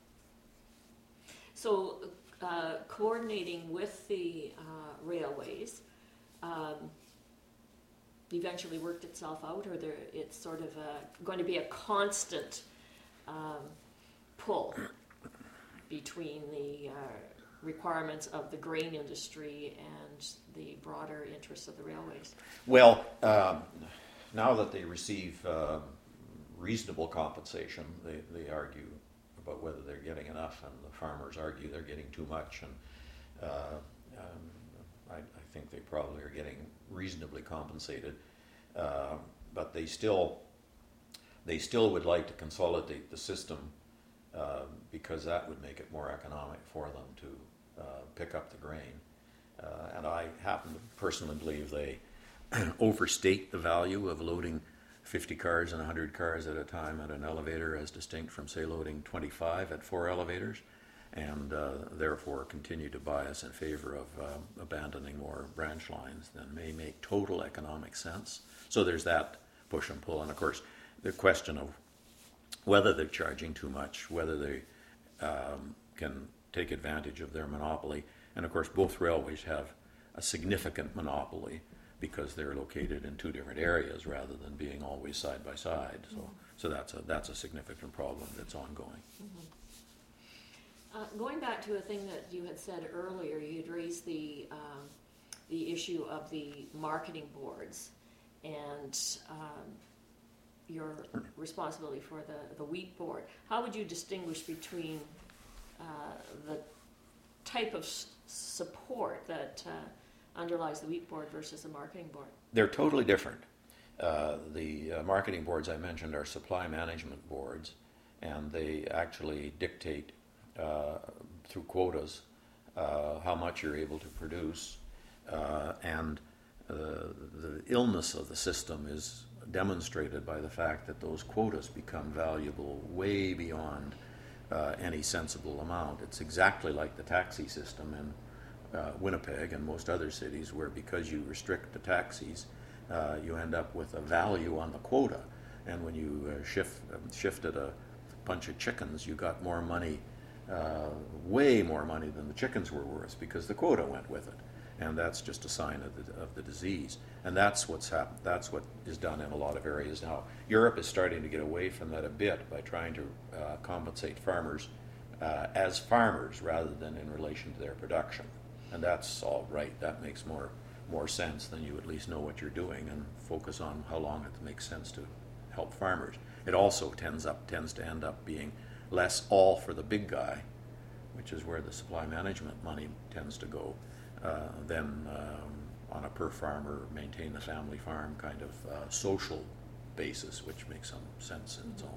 So, uh, coordinating with the uh, railways um, eventually worked itself out, or there, it's sort of a, going to be a constant um, pull between the uh, requirements of the grain industry and the broader interests of the railways. Well, um, now that they receive uh, reasonable compensation, they, they argue about whether they're getting enough, and the farmers argue they're getting too much. And uh, um, I, I think they probably are getting reasonably compensated, uh, but they still they still would like to consolidate the system uh, because that would make it more economic for them to uh, pick up the grain. Uh, and I happen to personally believe they overstate the value of loading fifty cars and one hundred cars at a time at an elevator, as distinct from, say, loading twenty-five at four elevators, and uh, therefore continue to bias in favor of uh, abandoning more branch lines than may make total economic sense. So there's that push and pull. And of course, the question of whether they're charging too much, whether they um, can take advantage of their monopoly. And of course, both railways have a significant monopoly because they're located in two different areas rather than being always side by side. So, mm-hmm. so that's a that's a significant problem that's ongoing. Mm-hmm. Uh, going back to a thing that you had said earlier, you had raised the um, the issue of the marketing boards and um, your responsibility for the, the wheat board. How would you distinguish between uh, the type of s- support that uh, underlies the wheat board versus the marketing board? They're totally different. Uh, the uh, marketing boards I mentioned are supply management boards, and they actually dictate uh, through quotas uh, how much you're able to produce, uh, and uh, the illness of the system is demonstrated by the fact that those quotas become valuable way beyond uh, any sensible amount. It's exactly like the taxi system in Uh, Winnipeg and most other cities, where because you restrict the taxis, uh, you end up with a value on the quota, and when you uh, shift um, shifted a bunch of chickens, you got more money, uh, way more money than the chickens were worth, because the quota went with it, and that's just a sign of the, of the disease. And that's what's happened. That's what is done in a lot of areas now. Europe is starting to get away from that a bit by trying to uh, compensate farmers uh, as farmers rather than in relation to their production. And that's all right. That makes more more sense. Then you at least know what you're doing and focus on how long it makes sense to help farmers. It also tends up tends to end up being less all for the big guy, which is where the supply management money tends to go, uh, than um, on a per farmer, maintain the family farm kind of uh, social basis, which makes some sense in its own.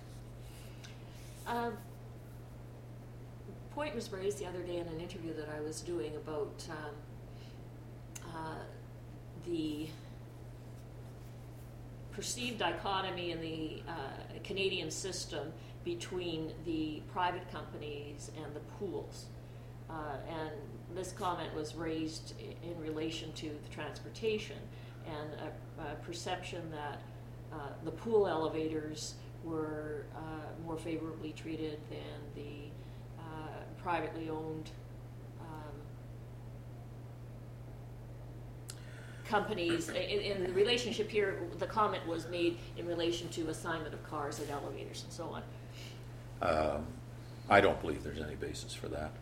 Uh, point was raised the other day in an interview that I was doing about um, uh, the perceived dichotomy in the uh, Canadian system between the private companies and the pools. Uh, and this comment was raised in relation to the transportation and a, a perception that uh, the pool elevators were uh, more favorably treated than the privately owned um, companies. In, in the relationship here, the comment was made in relation to assignment of cars at elevators and so on. Um, I don't believe there's any basis for that.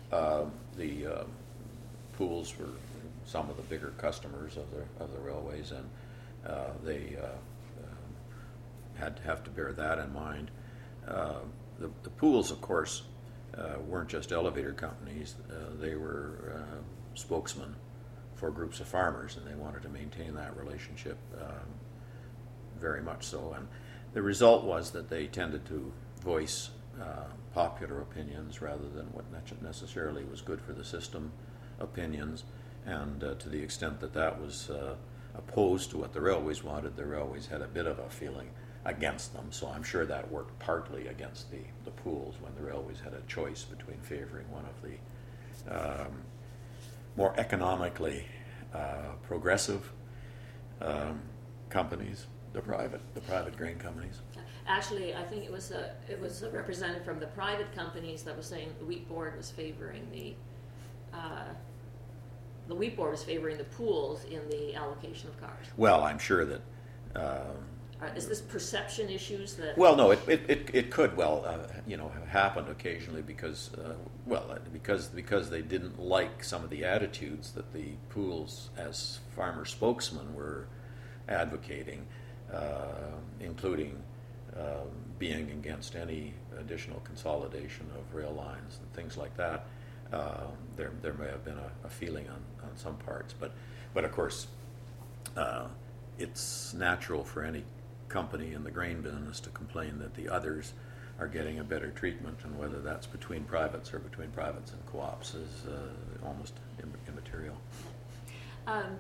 Uh, the uh, pools were some of the bigger customers of the of the railways, and uh, they uh, uh, had to have to bear that in mind. Uh, the, the pools, of course, uh, weren't just elevator companies. Uh, they were uh, spokesmen for groups of farmers, and they wanted to maintain that relationship um, very much so. And the result was that they tended to voice uh, popular opinions rather than what necessarily was good for the system opinions. And uh, to the extent that that was uh, opposed to what the railways wanted, the railways had a bit of a feeling against them. So I'm sure that worked partly against the, the pools when the railways had a choice between favoring one of the um, more economically uh, progressive um, companies, the private, the private grain companies. Actually, I think it was a it was a representative from the private companies that was saying the wheat board was favoring the uh, the wheat board was favoring the pools in the allocation of cars. Well, I'm sure that. Um, Uh, is this perception issues that? Well, no, it it, it, it could well uh, you know have happened occasionally because uh, well uh, because because they didn't like some of the attitudes that the pools as farmer spokesmen were advocating, uh, including uh, being against any additional consolidation of rail lines and things like that. Uh, there there may have been a, a feeling on, on some parts, but but of course uh, it's natural for any company in the grain business to complain that the others are getting a better treatment, and whether that's between privates or between privates and co-ops is uh, almost Im- immaterial. Um,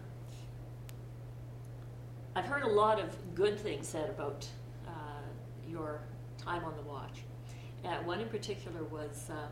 I've heard a lot of good things said about uh, your time on the watch. Uh, one in particular was um,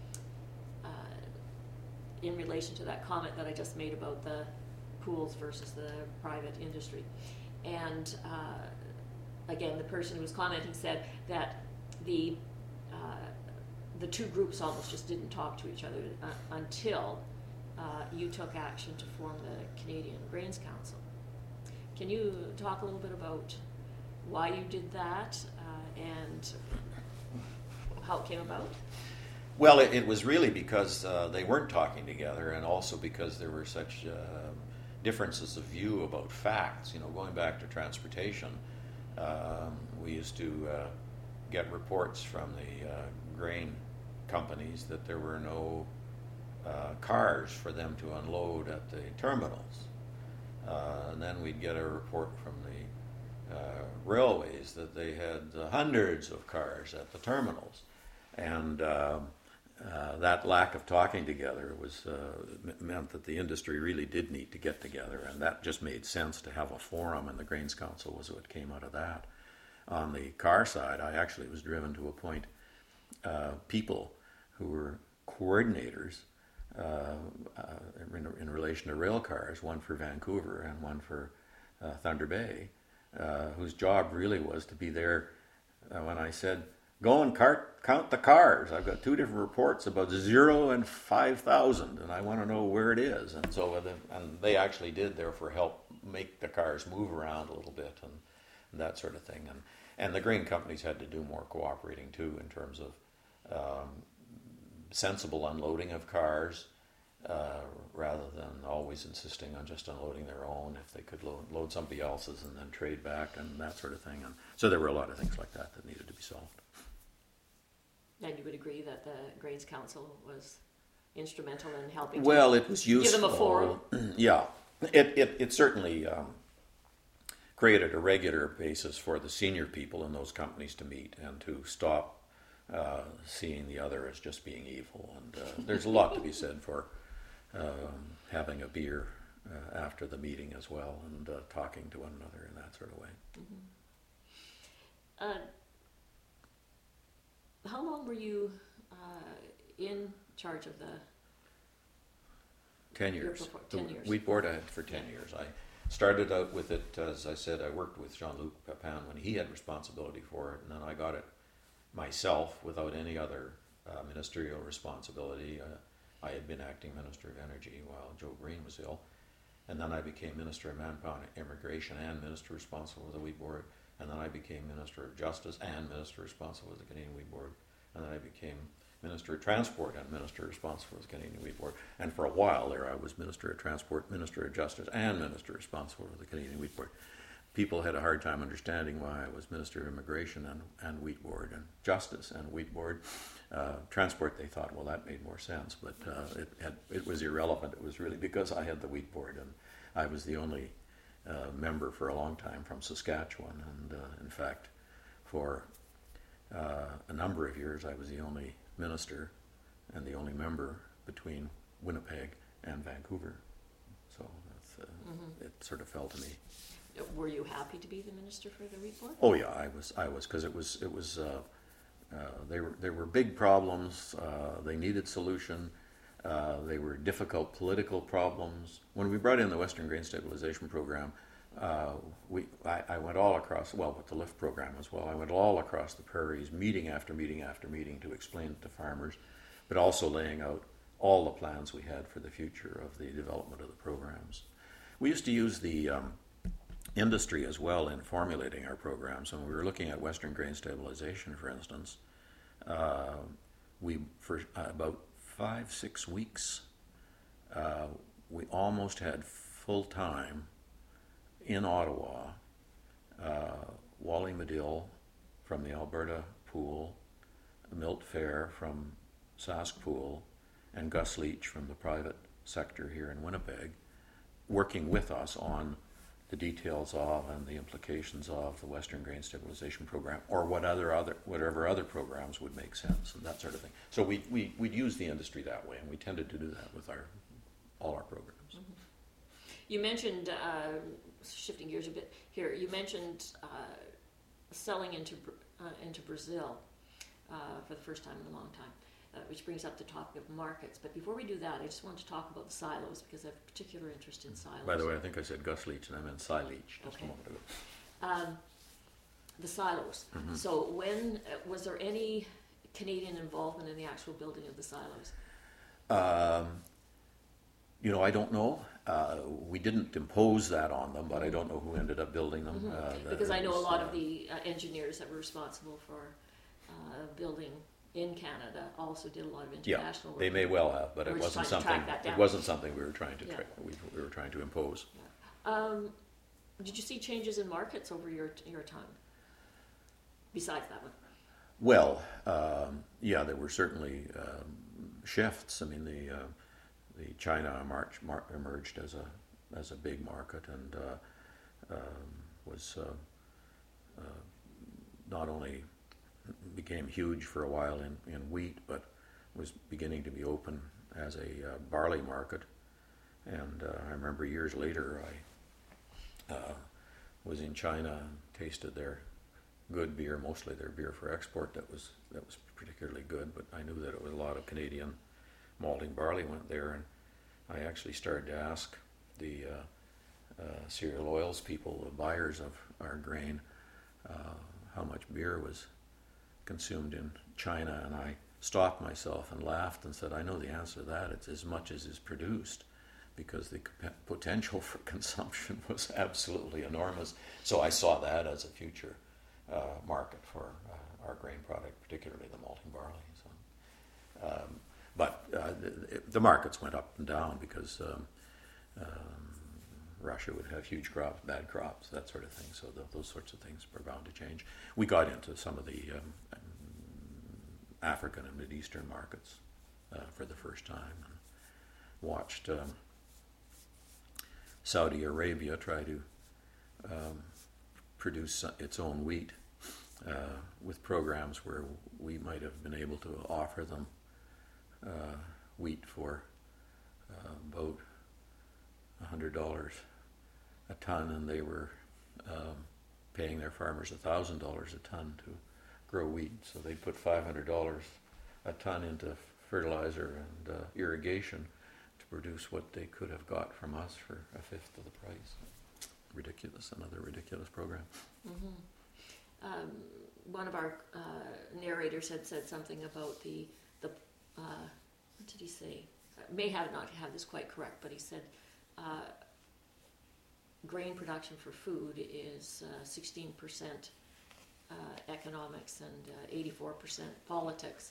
uh, in relation to that comment that I just made about the pools versus the private industry. And uh, again, the person who was commenting said that the uh, the two groups almost just didn't talk to each other uh, until uh, you took action to form the Canadian Grains Council. Can you talk a little bit about why you did that uh, and how it came about? Well, it, it was really because uh, they weren't talking together, and also because there were such uh, differences of view about facts. You know, going back to transportation, um, we used to uh, get reports from the uh, grain companies that there were no uh, cars for them to unload at the terminals. Uh, and then we'd get a report from the uh, railways that they had uh, hundreds of cars at the terminals. And uh, uh, that lack of talking together was uh, m- meant that the industry really did need to get together, and that just made sense to have a forum, and the Grains Council was what came out of that. On the car side, I actually was driven to appoint uh, people who were coordinators Uh, uh, in, in relation to rail cars, one for Vancouver and one for uh, Thunder Bay, uh, whose job really was to be there uh, when I said, go and cart, count the cars. I've got two different reports about zero and five thousand, and I want to know where it is. And so, and they actually did therefore help make the cars move around a little bit and, and that sort of thing. And, and the grain companies had to do more cooperating too in terms of um, sensible unloading of cars, uh, rather than always insisting on just unloading their own if they could load, load somebody else's and then trade back and that sort of thing. And so there were a lot of things like that that needed to be solved. And you would agree that the Grains Council was instrumental in helping well, to it was useful. give them a forum? Yeah, it, it, it certainly um, created a regular basis for the senior people in those companies to meet and to stop Uh, seeing the other as just being evil. And uh, there's a lot to be said for um, having a beer uh, after the meeting as well, and uh, talking to one another in that sort of way. Mm-hmm. Uh, how long were you uh, in charge of the Ten years. Before, ten the years. Wheat Board I had for ten years. I started out with it, as I said, I worked with Jean-Luc Papin when he had responsibility for it, and then I got it myself without any other uh, ministerial responsibility. Uh, I had been acting Minister of Energy while Joe Green was ill, and then I became Minister of Manpower and Immigration and Minister responsible for the Wheat Board, and then I became Minister of Justice and Minister responsible for the Canadian Wheat Board, and then I became Minister of Transport and Minister responsible for the Canadian Wheat Board. And for a while there, I was Minister of Transport, Minister of Justice, and Minister responsible for the Canadian Wheat Board. People had a hard time understanding why I was Minister of Immigration and, and Wheat Board, and Justice and Wheat Board. Uh, transport, they thought, well, that made more sense, but uh, it, had, it was irrelevant. It was really because I had the Wheat Board, and I was the only uh, member for a long time from Saskatchewan, and uh, in fact, for uh, a number of years, I was the only minister and the only member between Winnipeg and Vancouver. So that's, uh, mm-hmm. it sort of fell to me. Were you happy to be the minister for the Wheat Board? Oh yeah, I was. I was because it was. It was. Uh, uh, they were. There were big problems. Uh, they needed solution. Uh, they were difficult political problems. When we brought in the Western Grain Stabilization Program, uh, we. I, I went all across. Well, with the LIFT program as well. I went all across the prairies, meeting after meeting after meeting, to explain it to farmers, but also laying out all the plans we had for the future of the development of the programs. We used to use the. Um, industry as well in formulating our programs. When we were looking at Western Grain Stabilization, for instance, uh, we for uh, about five, six weeks, uh, we almost had full time in Ottawa. Uh, Wally Medill from the Alberta pool, Milt Fair from Sask pool, and Gus Leach from the private sector here in Winnipeg, working with us on the details of and the implications of the Western Grain Stabilization Program, or what other other whatever other programs would make sense, and that sort of thing. So we we we'd use the industry that way, and we tended to do that with our all our programs. Mm-hmm. You mentioned uh, shifting gears a bit here. You mentioned uh, selling into uh, into Brazil uh, for the first time in a long time. Uh, which brings up the topic of markets. But before we do that, I just want to talk about the silos, because I have particular interest in silos. By the way, I think I said Gus Leach and I meant Cy Leach just okay. a moment ago. Um, the silos. Mm-hmm. So when, uh, was there any Canadian involvement in the actual building of the silos? Um, you know, I don't know. Uh, we didn't impose that on them, but I don't know who ended up building them. Mm-hmm. Uh, because I know was, a lot uh, of the uh, engineers that were responsible for uh, building in Canada also did a lot of international yeah, work. They may well have, but we're it wasn't something. It wasn't something we were trying to yeah. tra- we, we were trying to impose. Yeah. Um, did you see changes in markets over your your time? Besides that one. Well, um, yeah, there were certainly um, shifts. I mean, the uh, the China march, mar- emerged as a as a big market, and uh, um, was uh, uh, not only became huge for a while in, in wheat, but was beginning to be open as a uh, barley market. And uh, I remember years later I uh, was in China and tasted their good beer, mostly their beer for export that was that was particularly good, but I knew that it was a lot of Canadian malting barley went there, and I actually started to ask the uh, uh, cereal oils people, the buyers of our grain, uh, how much beer was consumed in China, and I stopped myself and laughed and said, I know the answer to that. It's as much as is produced, because the potential for consumption was absolutely enormous. So I saw that as a future uh, market for uh, our grain product, particularly the malting barley. So, um, but uh, the, the markets went up and down because um, um, Russia would have huge crops, bad crops, that sort of thing. So the, those sorts of things were bound to change. We got into some of the um, African and Mideastern markets uh, for the first time, and watched um, Saudi Arabia try to um, produce its own wheat uh, with programs where we might have been able to offer them uh, wheat for uh, about one hundred dollars a ton, and they were um, paying their farmers one thousand dollars a ton to grow wheat. So they put five hundred dollars a ton into fertilizer and uh, irrigation to produce what they could have got from us for a fifth of the price. Ridiculous, another ridiculous program. Mm-hmm. Um, one of our uh, narrators had said something about the, the uh, what did he say? I may have not have this quite correct, but he said uh, grain production for food is uh, sixteen percent uh, economics and uh, eighty-four percent politics.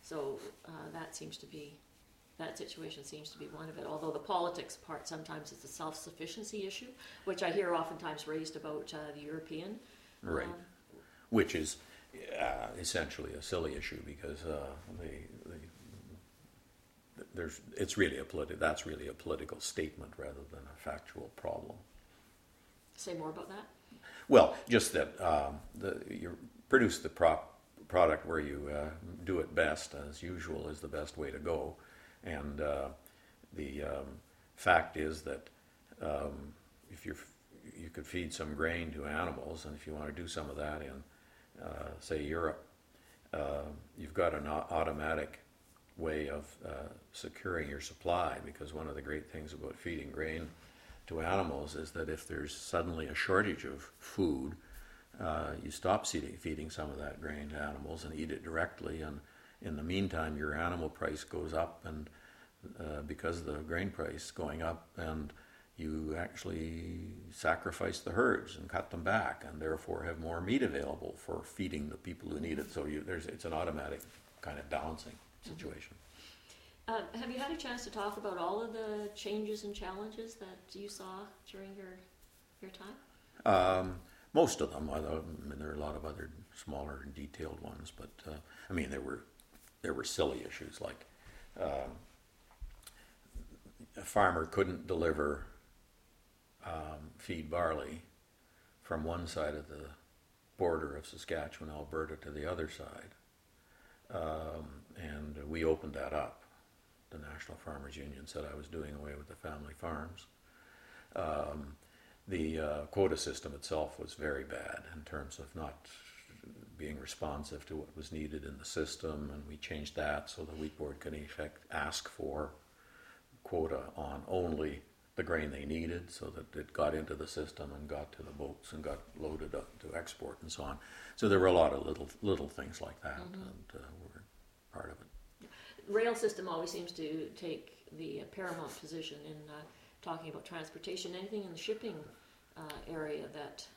So uh, that seems to be, that situation seems to be one of it. Although the politics part sometimes is a self-sufficiency issue, which I hear oftentimes raised about uh, the European. Right. Um, Which is uh, essentially a silly issue because uh, the, the there's it's really a politi- that's really a political statement rather than a factual problem. say more about that? Well, just that um, the, you produce the prop product where you uh, do it best, as usual, is the best way to go. And uh, the um, fact is that um, if you you could feed some grain to animals, and if you want to do some of that in, uh, say, Europe, uh, you've got an au- automatic way of uh, securing your supply, because one of the great things about feeding grain to animals is that if there's suddenly a shortage of food, uh, you stop feeding, feeding some of that grain to animals and eat it directly, and in the meantime your animal price goes up, and uh, because of the grain price going up, and you actually sacrifice the herds and cut them back, and therefore have more meat available for feeding the people who need it. So you, there's, it's an automatic kind of balancing situation. Uh, have you had a chance to talk about all of the changes and challenges that you saw during your your time? Um, most of them. I, I mean, there are a lot of other smaller and detailed ones, but uh, I mean, there were there were silly issues like um, a farmer couldn't deliver um, feed barley from one side of the border of Saskatchewan, Alberta, to the other side. Um, and we opened that up. The National Farmers Union said I was doing away with the family farms. Um, the uh, quota system itself was very bad in terms of not being responsive to what was needed in the system, and we changed that so the wheat board could in effect ask for quota on only the grain they needed, so that it got into the system and got to the boats and got loaded up to export and so on. So there were a lot of little little things like that, mm-hmm. and uh, were part of it. Rail system always seems to take the paramount position in uh, talking about transportation. Anything in the shipping uh, area, that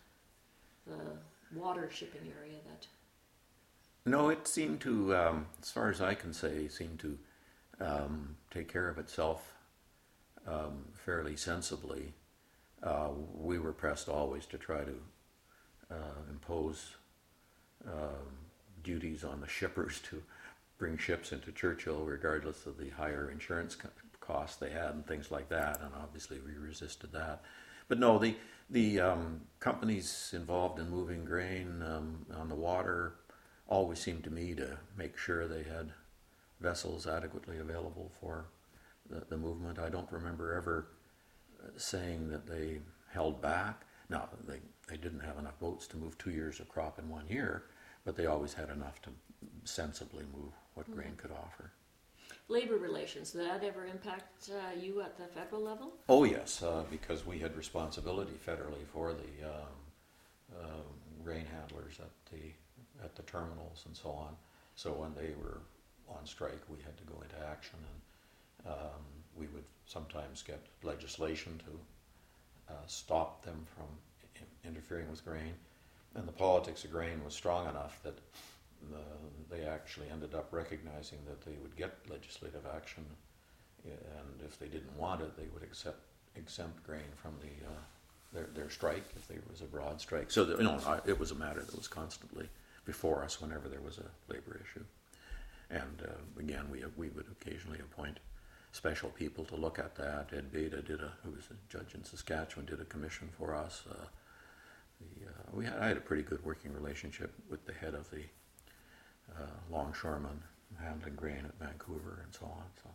the water shipping area, that no, it seemed to, um, as far as I can say, seemed to um, take care of itself um, fairly sensibly. Uh, we were pressed always to try to uh, impose um, duties on the shippers to bring ships into Churchill, regardless of the higher insurance co- costs they had and things like that. And obviously, we resisted that. But no, the the um, companies involved in moving grain um, on the water always seemed to me to make sure they had vessels adequately available for the, the movement. I don't remember ever saying that they held back. Now, they, they didn't have enough boats to move two years of crop in one year, but they always had enough to sensibly move what mm-hmm. grain could offer. Labor relations, did that ever impact uh, you at the federal level? Oh yes, uh, because we had responsibility federally for the um, uh, grain handlers at the at the terminals and so on. So when they were on strike, we had to go into action, and um, we would sometimes get legislation to uh, stop them from in- interfering with grain. And the politics of grain was strong enough that the, they actually ended up recognizing that they would get legislative action, and if they didn't want it, they would accept exempt grain from the uh, their their strike if there was a broad strike. So that, you know, it was a matter that was constantly before us whenever there was a labor issue. And uh, again, we we would occasionally appoint special people to look at that. Ed Beta did a, who was a judge in Saskatchewan, did a commission for us. Uh, the, uh, we had, I had a pretty good working relationship with the head of the uh, longshoremen handling grain at Vancouver and so on. So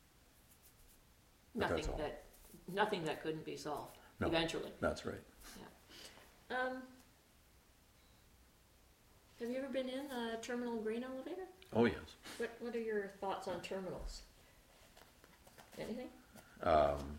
nothing that nothing that couldn't be solved no, eventually. That's right. Yeah. Um, have you ever been in a terminal grain elevator? Oh yes. What What are your thoughts on terminals? Anything? Um,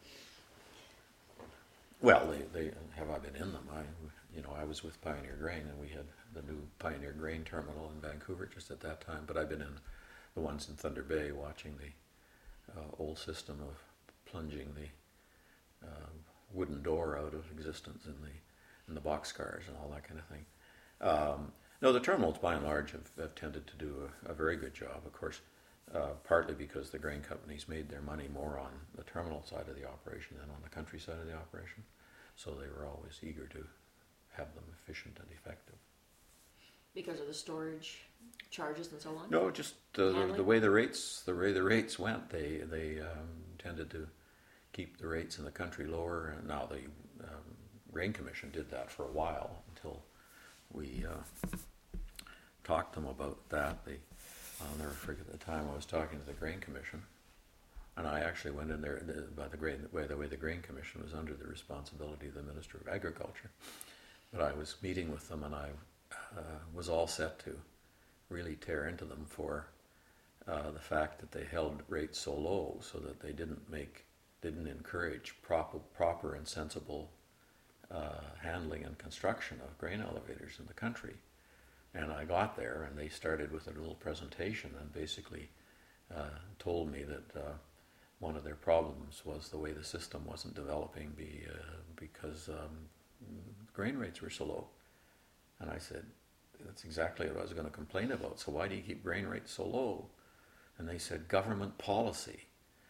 well, they, they have I been in them. I, you know, I was with Pioneer Grain, and we had the new Pioneer Grain terminal in Vancouver just at that time. But I've been in the ones in Thunder Bay, watching the uh, old system of plunging the uh, wooden door out of existence in the in the boxcars and all that kind of thing. Um, no, the terminals by and large have, have tended to do a, a very good job. Of course, uh, partly because the grain companies made their money more on the terminal side of the operation than on the country side of the operation. So they were always eager to have them efficient and effective. Because of the storage charges and so on? No, just uh, the, the way the rates the way the rates went, they they um, tended to keep the rates in the country lower. And now the um, Grain Commission did that for a while until we uh, talked to them about that. They, I'll never forget the time I was talking to the Grain Commission, and I actually went in there the, by the grain way the way the Grain Commission was under the responsibility of the Minister of Agriculture. But I was meeting with them, and I uh, was all set to really tear into them for uh, the fact that they held rates so low, so that they didn't make, didn't encourage proper, proper and sensible uh, handling and construction of grain elevators in the country. And I got there, and they started with a little presentation, and basically uh, told me that uh, one of their problems was the way the system wasn't developing, be, uh, because um, grain rates were so low. And I said, that's exactly what I was going to complain about. So why do you keep grain rates so low? And they said, government policy.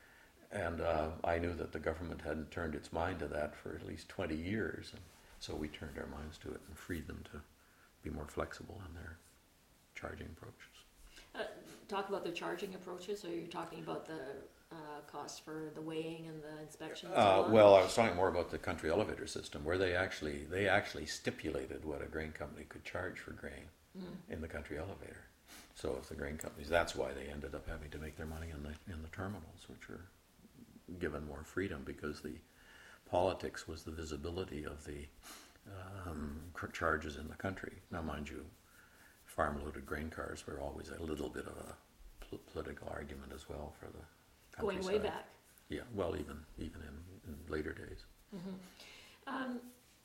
And uh, I knew that the government hadn't turned its mind to that for at least twenty years. And so we turned our minds to it and freed them to be more flexible in their charging approaches. Uh, talk about the charging approaches, or you're talking about the uh, cost for the weighing and the inspection? And so Uh, on? well, I was talking more about the country elevator system, where they actually they actually stipulated what a grain company could charge for grain mm. in the country elevator. So if the grain companies, that's why they ended up having to make their money in the in the terminals, which were given more freedom, because the politics was the visibility of the um, charges in the country. Now, mind you, farm-loaded grain cars were always a little bit of a pol- political argument as well for the going way back. Yeah, well, even even in, in later days. Mm-hmm. Um,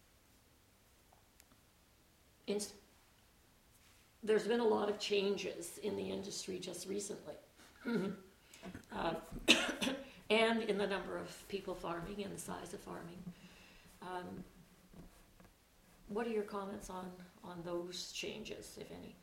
in, there's been a lot of changes in the industry just recently, uh, and in the number of people farming and the size of farming. Um, what are your comments on, on those changes, if any?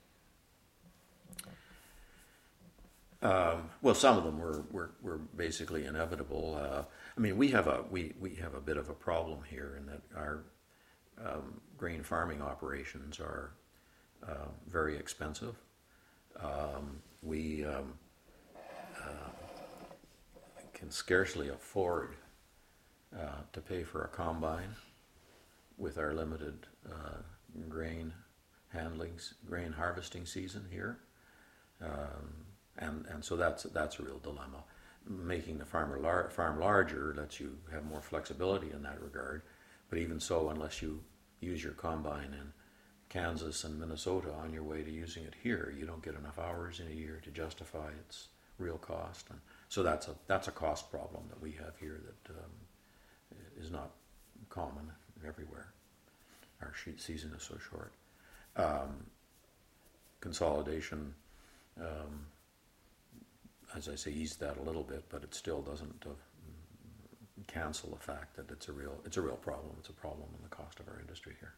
Um, well, some of them were, were, were basically inevitable. Uh, I mean, we have a we, we have a bit of a problem here in that our um, grain farming operations are uh, very expensive. Um, we um, uh, can scarcely afford uh, to pay for a combine with our limited uh, grain handling, grain harvesting season here. Um, And, and so that's that's a real dilemma. Making the farmer lar- farm larger lets you have more flexibility in that regard, but even so, unless you use your combine in Kansas and Minnesota on your way to using it here, you don't get enough hours in a year to justify its real cost. And so that's a that's a cost problem that we have here that um, is not common everywhere. Our sheet season is so short. Um, consolidation. Um, as I say, ease that a little bit, but it still doesn't uh, cancel the fact that it's a real it's a real problem. It's a problem in the cost of our industry here.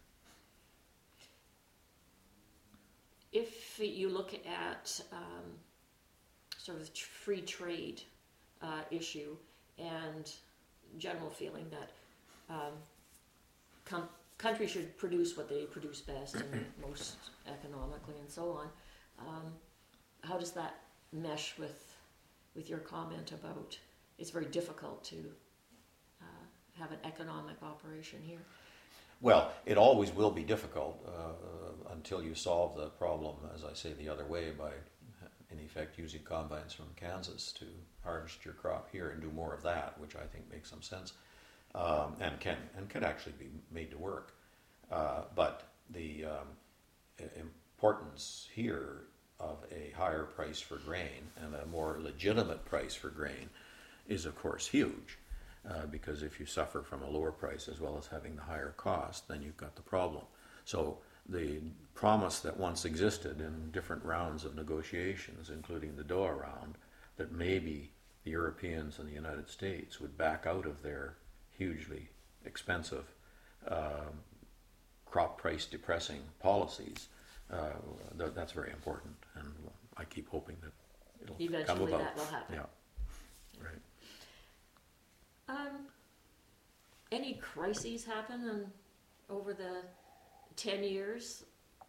If you look at um, sort of free trade uh, issue and general feeling that um, com- countries should produce what they produce best and most economically and so on, um, how does that mesh with with your comment about it's very difficult to uh, have an economic operation here? Well, it always will be difficult uh, until you solve the problem, as I say, the other way, by in effect using combines from Kansas to harvest your crop here and do more of that, which I think makes some sense um, and can and can actually be made to work. Uh, but the um, importance here of a higher price for grain and a more legitimate price for grain is, of course, huge. Uh, because if you suffer from a lower price as well as having the higher cost, then you've got the problem. So the promise that once existed in different rounds of negotiations, including the Doha round, that maybe the Europeans and the United States would back out of their hugely expensive uh, crop price depressing policies, Uh, th- that's very important, and I keep hoping that it'll Eventually come about. that will happen. Yeah, right. Um, any crises happen in, over the ten years,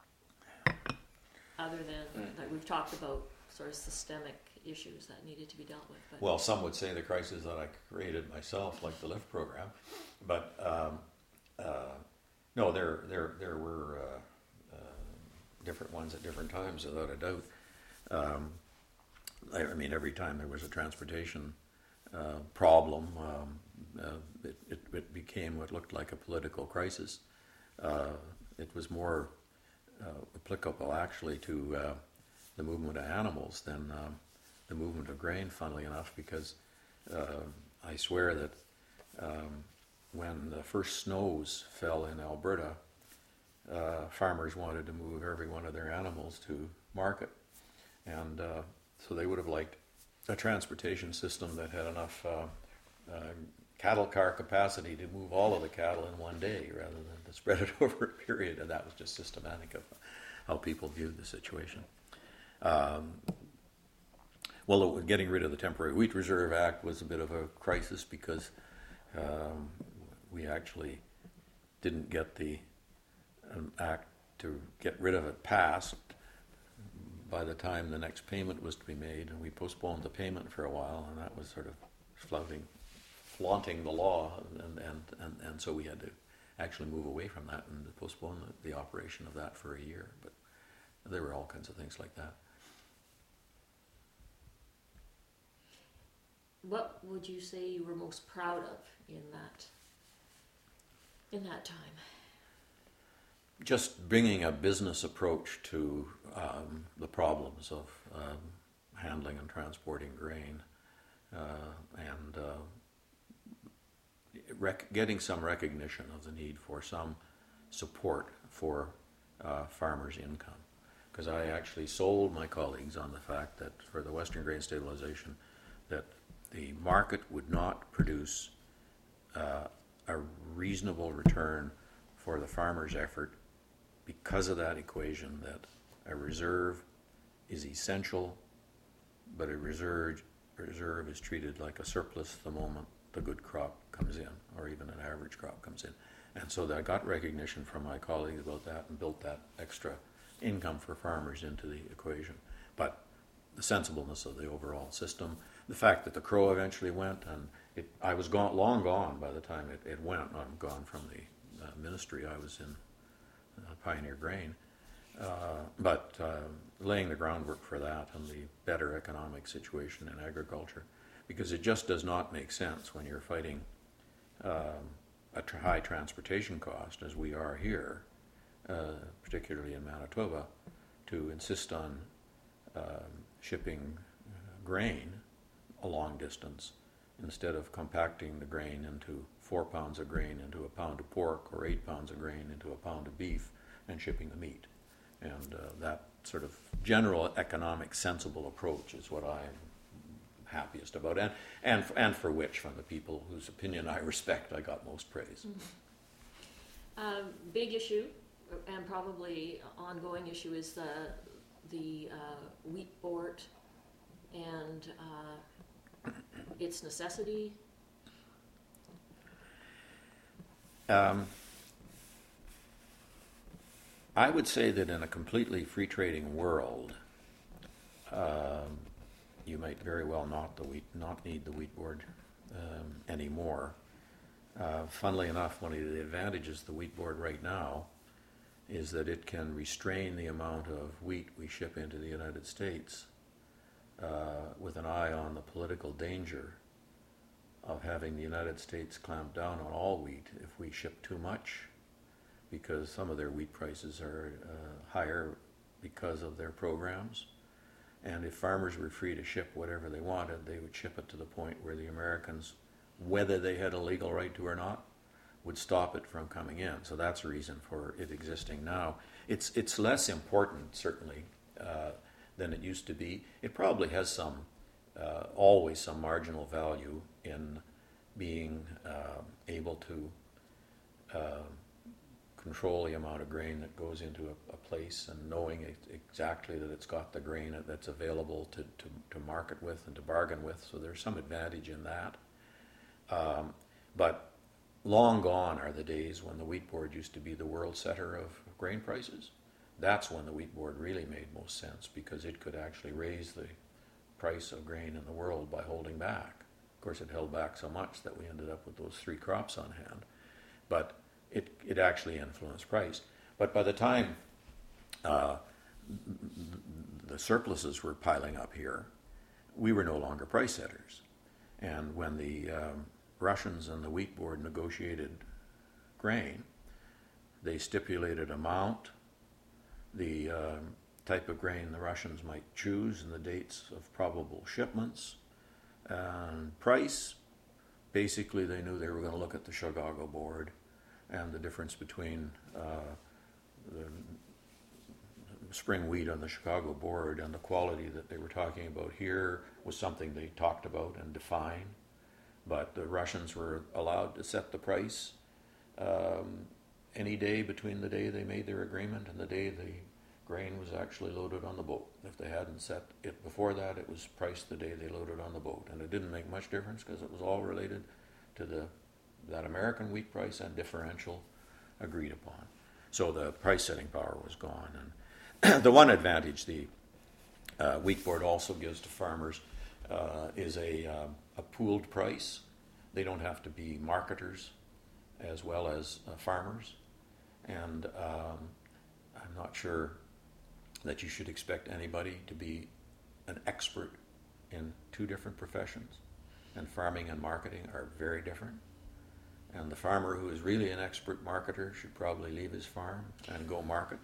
other than that we've talked about sort of systemic issues that needed to be dealt with? But Well, some would say the crisis that I created myself, like the LIFT program, but um, uh, no, there there there were uh, uh, different ones at different times, without a doubt. Um, I, I mean, every time there was a transportation uh, problem, um, uh, it, it, it became what looked like a political crisis. Uh, it was more uh, applicable, actually, to uh, the movement of animals than um, the movement of grain, funnily enough, because uh, I swear that um, when the first snows fell in Alberta, uh, farmers wanted to move every one of their animals to market. And uh, so they would have liked a transportation system that had enough uh, uh, cattle car capacity to move all of the cattle in one day rather than to spread it over a period. And that was just systematic of how people viewed the situation. Um, well, getting rid of the Temporary Wheat Reserve Act was a bit of a crisis because um, we actually didn't get the um, act to get rid of it passed by the time the next payment was to be made, and we postponed the payment for a while, and that was sort of flouting, flaunting the law, and, and, and, and so we had to actually move away from that and postpone the, the operation of that for a year. But there were all kinds of things like that. what would you say you were most proud of in that in that time? Just bringing a business approach to um, the problems of um, handling and transporting grain, uh, and uh, rec- getting some recognition of the need for some support for uh, farmers' income. Because I actually sold my colleagues on the fact that for the Western Grain Stabilization, that the market would not produce uh, a reasonable return for the farmer's effort because of that equation that a reserve is essential, but a reserve, reserve is treated like a surplus the moment the good crop comes in, or even an average crop comes in. And so I got recognition from my colleagues about that and built that extra income for farmers into the equation. But the sensibleness of the overall system, the fact that the Crow eventually went, and it, I was gone, long gone by the time it, it went. I'm gone from the uh, ministry. I was in uh, Pioneer Grain. Uh, but uh, laying the groundwork for that and the better economic situation in agriculture, because it just does not make sense when you're fighting um, a tr- high transportation cost, as we are here, uh, particularly in Manitoba, to insist on um, shipping uh, grain a long distance instead of compacting the grain into four pounds of grain into a pound of pork, or eight pounds of grain into a pound of beef, and shipping the meat. And uh, that sort of general economic sensible approach is what I'm happiest about, and and and for which, from the people whose opinion I respect, I got most praise. Mm-hmm. Um, big issue, and probably ongoing issue, is the the uh, wheat board and uh, its necessity. Um, I would say that in a completely free trading world, um, you might very well not the wheat not need the wheat board um, anymore. Uh, funnily enough, one of the advantages of the wheat board right now is that it can restrain the amount of wheat we ship into the United States uh, with an eye on the political danger of having the United States clamp down on all wheat if we ship too much, because some of their wheat prices are uh, higher because of their programs. And if farmers were free to ship whatever they wanted, they would ship it to the point where the Americans, whether they had a legal right to or not, would stop it from coming in. So that's a reason for it existing now. It's it's less important, certainly, uh, than it used to be. It probably has some, uh, always some marginal value in being uh, able to uh, control the amount of grain that goes into a, a place, and knowing it, exactly that it's got the grain that's available to, to, to market with and to bargain with. So there's some advantage in that. Um, but long gone are the days when the wheat board used to be the world setter of grain prices. That's when the wheat board really made most sense, because it could actually raise the price of grain in the world by holding back. Of course, it held back so much that we ended up with those three crops on hand. But it, it actually influenced price. But by the time uh, the surpluses were piling up here, we were no longer price setters. And when the um, Russians and the wheat board negotiated grain, they stipulated amount, the um, type of grain the Russians might choose, and the dates of probable shipments, and price. Basically, they knew they were going to look at the Chicago board, and the difference between uh, the spring wheat on the Chicago board and the quality that they were talking about here was something they talked about and defined. But the Russians were allowed to set the price um, any day between the day they made their agreement and the day the grain was actually loaded on the boat. If they hadn't set it before that, it was priced the day they loaded on the boat. And it didn't make much difference, because it was all related to the that American wheat price and differential agreed upon. So the price setting power was gone. And the one advantage the uh, wheat board also gives to farmers uh, is a, um, a pooled price. They don't have to be marketers as well as uh, farmers. And um, I'm not sure that you should expect anybody to be an expert in two different professions. And farming and marketing are very different. And the farmer who is really an expert marketer should probably leave his farm and go market.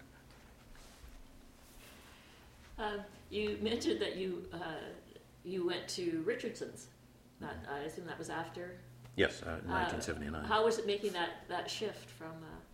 Uh, you mentioned that you uh, you went to Richardson's. That, I assume that was after? Yes, uh, nineteen seventy-nine. Uh, how was it making that, that shift from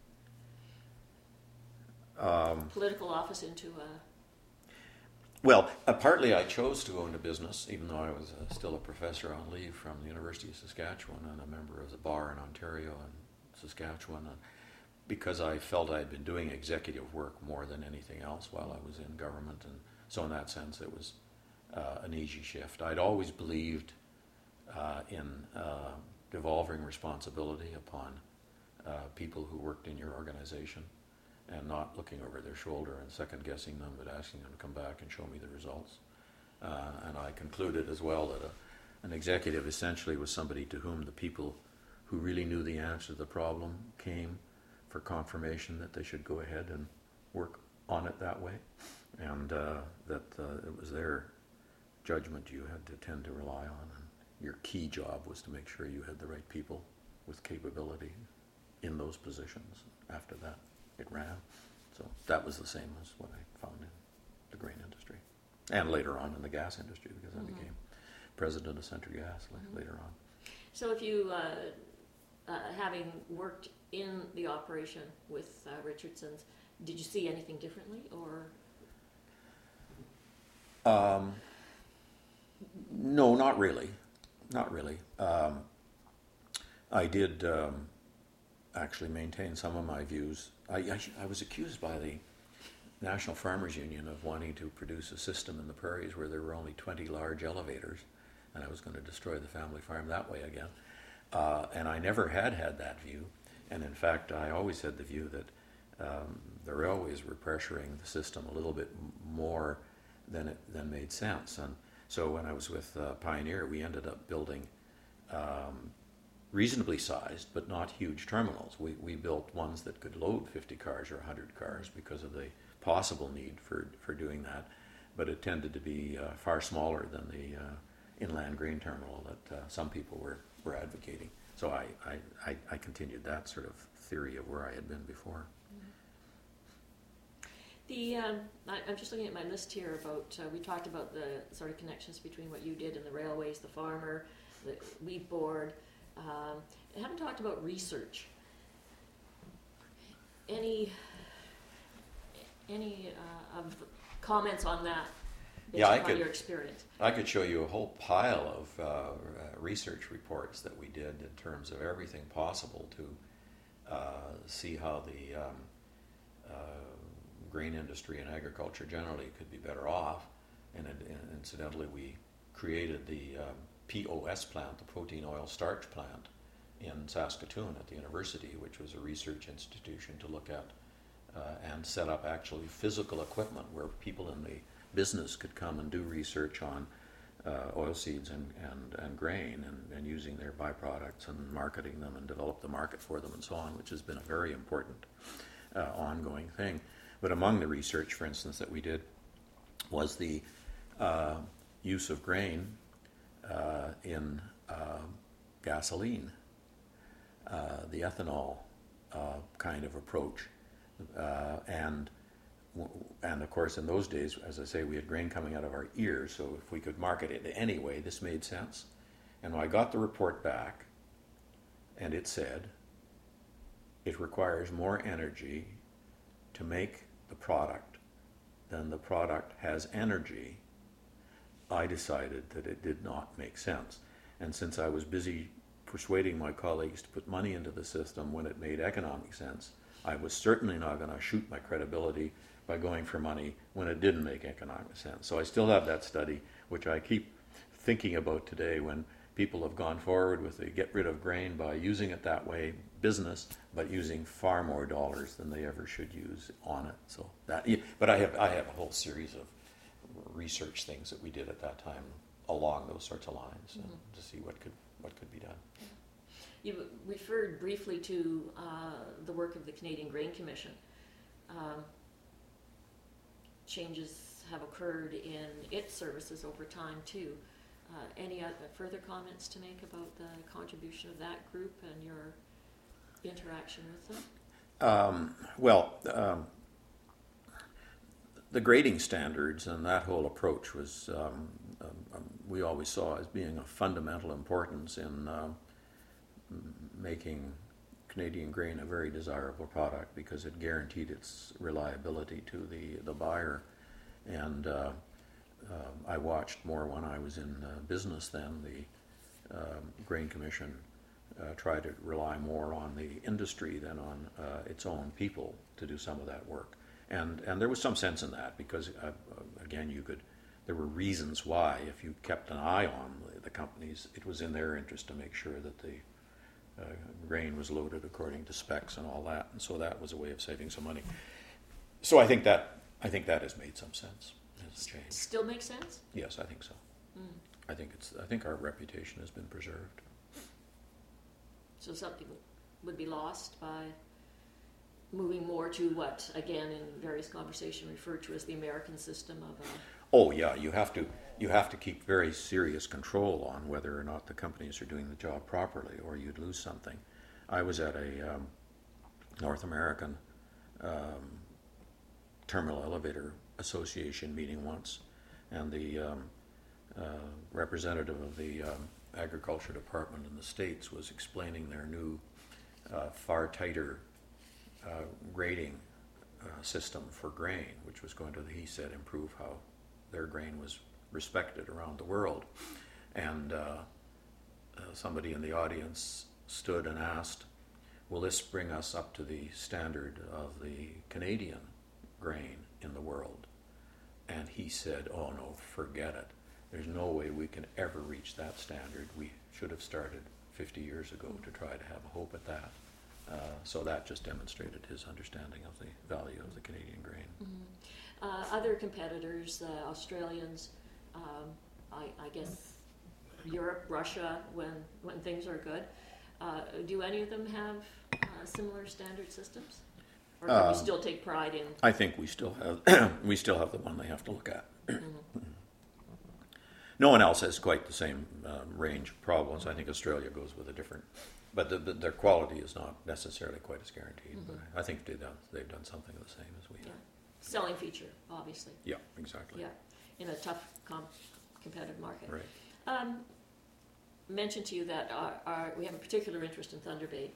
uh, um, political office into a... Well, uh, partly I chose to own a business, even though I was uh, still a professor on leave from the University of Saskatchewan and a member of the bar in Ontario and Saskatchewan, and because I felt I had been doing executive work more than anything else while I was in government, and so in that sense it was uh, an easy shift. I'd always believed uh, in uh, devolving responsibility upon uh, people who worked in your organization, and not looking over their shoulder and second-guessing them, but asking them to come back and show me the results. Uh, and I concluded as well that a, an executive essentially was somebody to whom the people who really knew the answer to the problem came for confirmation that they should go ahead and work on it that way, and uh, that uh, it was their judgment you had to tend to rely on. And your key job was to make sure you had the right people with capability in those positions. After that, it ran. So that was the same as what I found in the grain industry, and later on in the gas industry, because mm-hmm. I became president of Central Gas mm-hmm. later on. So if you, uh, uh, having worked in the operation with uh, Richardson's, did you see anything differently, or? Um, no, not really. Not really. Um, I did um, actually maintain some of my views. I, I, I was accused by the National Farmers Union of wanting to produce a system in the prairies where there were only twenty large elevators, and I was going to destroy the family farm that way again. Uh, and I never had had that view. And in fact, I always had the view that um, the railways were pressuring the system a little bit more than it than made sense. And so when I was with uh, Pioneer, we ended up building um, reasonably sized, but not huge terminals. We, we built ones that could load fifty cars or one hundred cars because of the possible need for, for doing that. But it tended to be uh, far smaller than the uh, inland grain terminal that uh, some people were, were advocating. So I, I, I, I continued that sort of theory of where I had been before. The um, I, I'm just looking at my list here about, uh, we talked about the sort of connections between what you did in the railways, the farmer, the wheat board. Um, I haven't talked about research. Any any uh, of comments on that based yeah, I on could, your experience? I could show you a whole pile of uh, research reports that we did in terms of everything possible to uh, see how the um, uh, grain industry and agriculture generally could be better off. And, it, and incidentally, we created the um, P O S plant, the protein oil starch plant, in Saskatoon at the university, which was a research institution to look at uh, and set up actually physical equipment where people in the business could come and do research on uh, oilseeds and, and, and grain and, and using their byproducts and marketing them and develop the market for them and so on, which has been a very important uh, ongoing thing. But among the research, for instance, that we did was the uh, use of grain uh, in uh, gasoline, uh, the ethanol uh, kind of approach. Uh, and and of course, in those days, as I say, we had grain coming out of our ears, so if we could market it anyway, this made sense. And when I got the report back, and it said, it requires more energy to make the product than the product has energy, I decided that it did not make sense. And since I was busy persuading my colleagues to put money into the system when it made economic sense, I was certainly not going to shoot my credibility by going for money when it didn't make economic sense. So I still have that study, which I keep thinking about today when people have gone forward with the get rid of grain by using it that way, business, but using far more dollars than they ever should use on it. So that, yeah, but I have I have a whole series of research things that we did at that time along those sorts of lines, mm-hmm. and to see what could what could be done. You referred briefly to uh, the work of the Canadian Grain Commission. Um, changes have occurred in its services over time too. Uh, any other further comments to make about the contribution of that group and your interaction with them? Um, well, um, the grading standards and that whole approach was, um, um, we always saw as being of fundamental importance in uh, making Canadian grain a very desirable product because it guaranteed its reliability to the, the buyer. And uh, uh, I watched more when I was in uh, business then, the uh, Grain Commission uh, tried to rely more on the industry than on uh, its own people to do some of that work. And and there was some sense in that because, uh, again, you could, there were reasons why, if you kept an eye on the, the companies, it was in their interest to make sure that the uh, grain was loaded according to specs and all that. And so that was a way of saving some money. So I think that I think that has made some sense. Has changed. Still makes sense? Yes, I think so. Mm. I think it's. I think our reputation has been preserved. So something would be lost by moving more to what, again, in various conversations referred to as the American system of. Uh, oh yeah, you have to. You have to keep very serious control on whether or not the companies are doing the job properly, or you'd lose something. I was at a um, North American um, Terminal Elevator Association meeting once, and the um, uh, representative of the um, Agriculture Department in the States was explaining their new uh, far tighter uh, grading uh, system for grain, which was going to, he said, improve how their grain was respected around the world. And uh, uh, somebody in the audience stood and asked, will this bring us up to the standard of the Canadian grain in the world? And he said, oh no, forget it. There's no way we can ever reach that standard. We should have started fifty years ago to try to have a hope at that. Uh, so that just demonstrated his understanding of the value of the Canadian grain. Mm-hmm. Uh, other competitors, uh, Australians, um, I, I guess Europe, Russia, when, when things are good, uh, do any of them have uh, similar standard systems? Or can um, we still take pride in? I think we still have we still have the one they have to look at. Mm-hmm. No one else has quite the same um, range of problems. I think Australia goes with a different, but the, the, their quality is not necessarily quite as guaranteed. Mm-hmm. But I think they've done they've done something the same as we have. Yeah. Selling feature, obviously. Yeah, exactly. Yeah, in a tough com- competitive market. Right. Um, mentioned to you that our, our, we have a particular interest in Thunder Bay.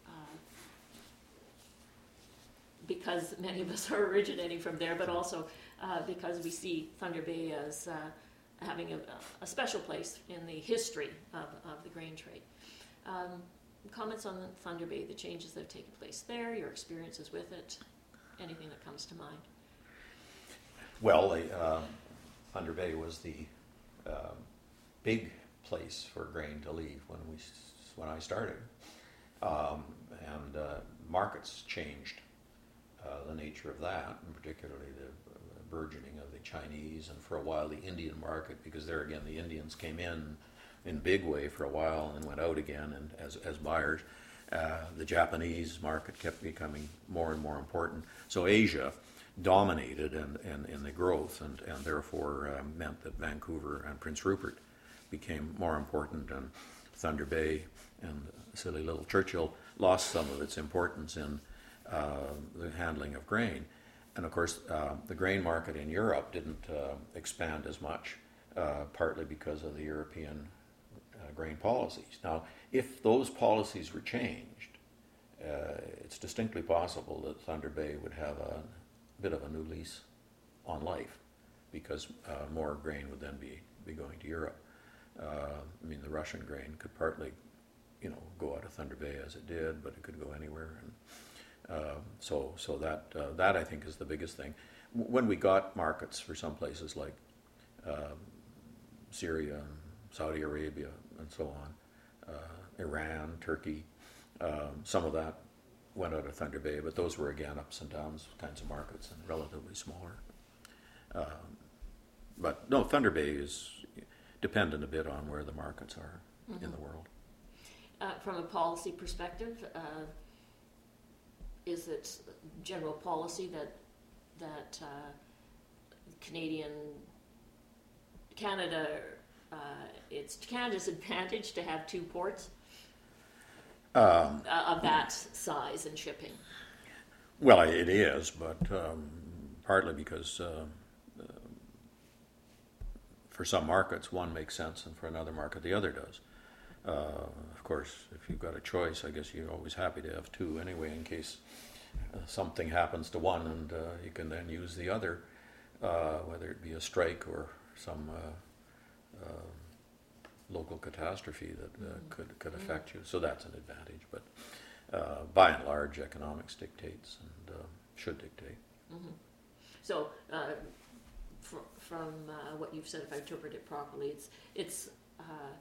Because many of us are originating from there, but also uh, because we see Thunder Bay as uh, having a, a special place in the history of, of the grain trade. Um, comments on Thunder Bay, the changes that have taken place there, your experiences with it, anything that comes to mind? Well, the, uh, Thunder Bay was the uh, big place for grain to leave when we when I started, um, and uh, markets changed uh, the nature of that, and particularly the burgeoning of the Chinese, and for a while the Indian market, because there again the Indians came in in big way for a while and went out again and as as buyers. Uh, the Japanese market kept becoming more and more important. So Asia dominated in, in, in the growth, and, and therefore uh, meant that Vancouver and Prince Rupert became more important, and Thunder Bay and silly little Churchill lost some of its importance in uh, the handling of grain. And of course, uh, the grain market in Europe didn't uh, expand as much, uh, partly because of the European uh, grain policies. Now, if those policies were changed, uh, it's distinctly possible that Thunder Bay would have a bit of a new lease on life, because uh, more grain would then be, be going to Europe. Uh, I mean, the Russian grain could partly, you know, go out of Thunder Bay as it did, but it could go anywhere. And uh, so, so that uh, that I think is the biggest thing. W- when we got markets for some places like uh, Syria, and Saudi Arabia, and so on, uh, Iran, Turkey, um, some of that went out of Thunder Bay, but those were again ups and downs kinds of markets and relatively smaller. Um, but no, Thunder Bay is dependent a bit on where the markets are mm-hmm. in the world. Uh, from a policy perspective, uh, is it general policy that that uh, Canadian Canada uh, it's Canada's advantage to have two ports um, uh, of that size and shipping? Well, it is, but um, partly because uh, uh, for some markets one makes sense, and for another market the other does. Uh, of course, if you've got a choice, I guess you're always happy to have two anyway, in case uh, something happens to one, and uh, you can then use the other, uh, whether it be a strike or some uh, uh, local catastrophe that uh, mm-hmm. could could affect mm-hmm. you. So that's an advantage. But uh, by and large, economics dictates and uh, should dictate. Mm-hmm. So, uh, fr- from uh, what you've said, if I interpret it properly, it's it's. Uh,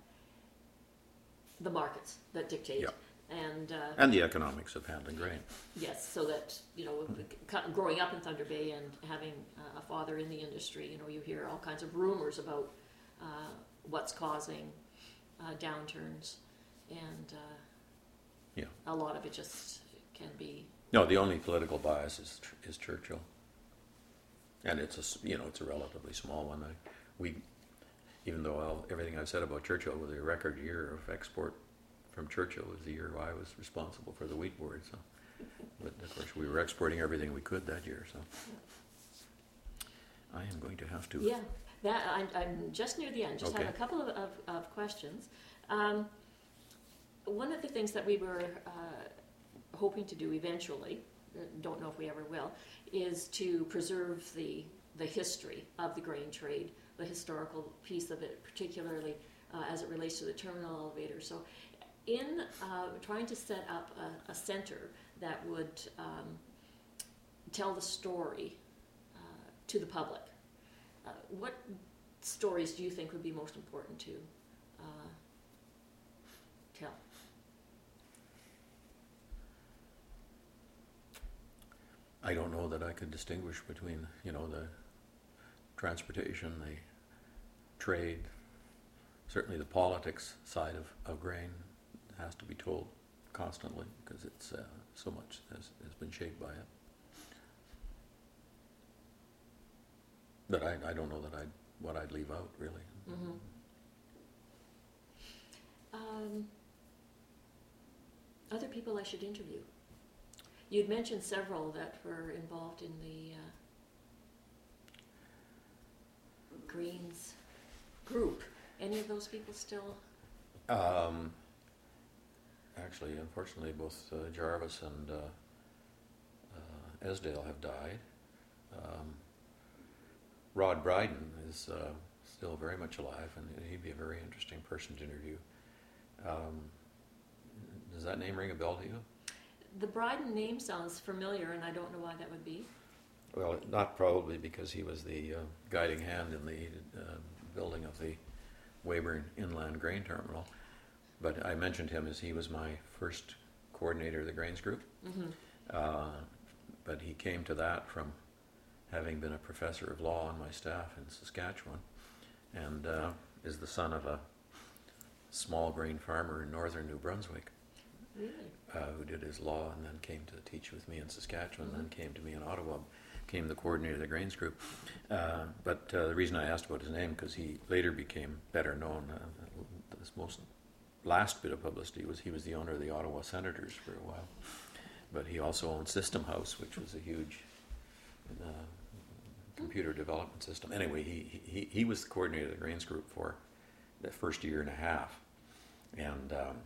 the markets that dictate, yeah. and uh, and the economics of handling grain. Yes, so that you know, mm-hmm. growing up in Thunder Bay and having uh, a father in the industry, you know, you hear all kinds of rumors about uh, what's causing uh, downturns, and uh, yeah, a lot of it just can be. No, the only political bias is is Churchill, and it's a you know it's a relatively small one. I, we. Even though I'll, everything I've said about Churchill was a record year of export from Churchill was the year I was responsible for the wheat board. So, but of course we were exporting everything we could that year. So, I am going to have to. Yeah, that I'm, I'm just near the end. Just okay. have a couple of, of, of questions. Um, one of the things that we were uh, hoping to do eventually, don't know if we ever will, is to preserve the the history of the grain trade. The historical piece of it, particularly uh, as it relates to the terminal elevator. So in uh, trying to set up a, a center that would um, tell the story uh, to the public, uh, what stories do you think would be most important to uh, tell? I don't know that I could distinguish between, you know, the transportation, the trade, certainly the politics side of, of grain has to be told constantly, because it's uh, so much has, has been shaped by it. But I, I don't know that I'd, what I'd leave out, really. Mm-hmm. Um, other people I should interview. You'd mentioned several that were involved in the uh, Greens group. Any of those people still? Um, actually, unfortunately, both uh, Jarvis and uh, uh, Esdale have died. Um, Rod Bryden is uh, still very much alive, and he'd be a very interesting person to interview. Um, does that name ring a bell to you? The Bryden name sounds familiar, and I don't know why that would be. Well, not probably because he was the uh, guiding hand in the uh, building of the Weyburn Inland Grain Terminal. But I mentioned him as he was my first coordinator of the Grains Group. Mm-hmm. Uh, but he came to that from having been a professor of law on my staff in Saskatchewan, and uh, is the son of a small grain farmer in northern New Brunswick. Really? Uh, who did his law and then came to teach with me in Saskatchewan, Mm-hmm. then came to me in Ottawa, became the coordinator of the Grains Group. Uh, but uh, the reason I asked about his name, because he later became better known. Uh, this most last bit of publicity was he was the owner of the Ottawa Senators for a while. But he also owned System House, which was a huge uh, computer development system. Anyway, he, he, he was the coordinator of the Grains Group for the first year and a half. And um,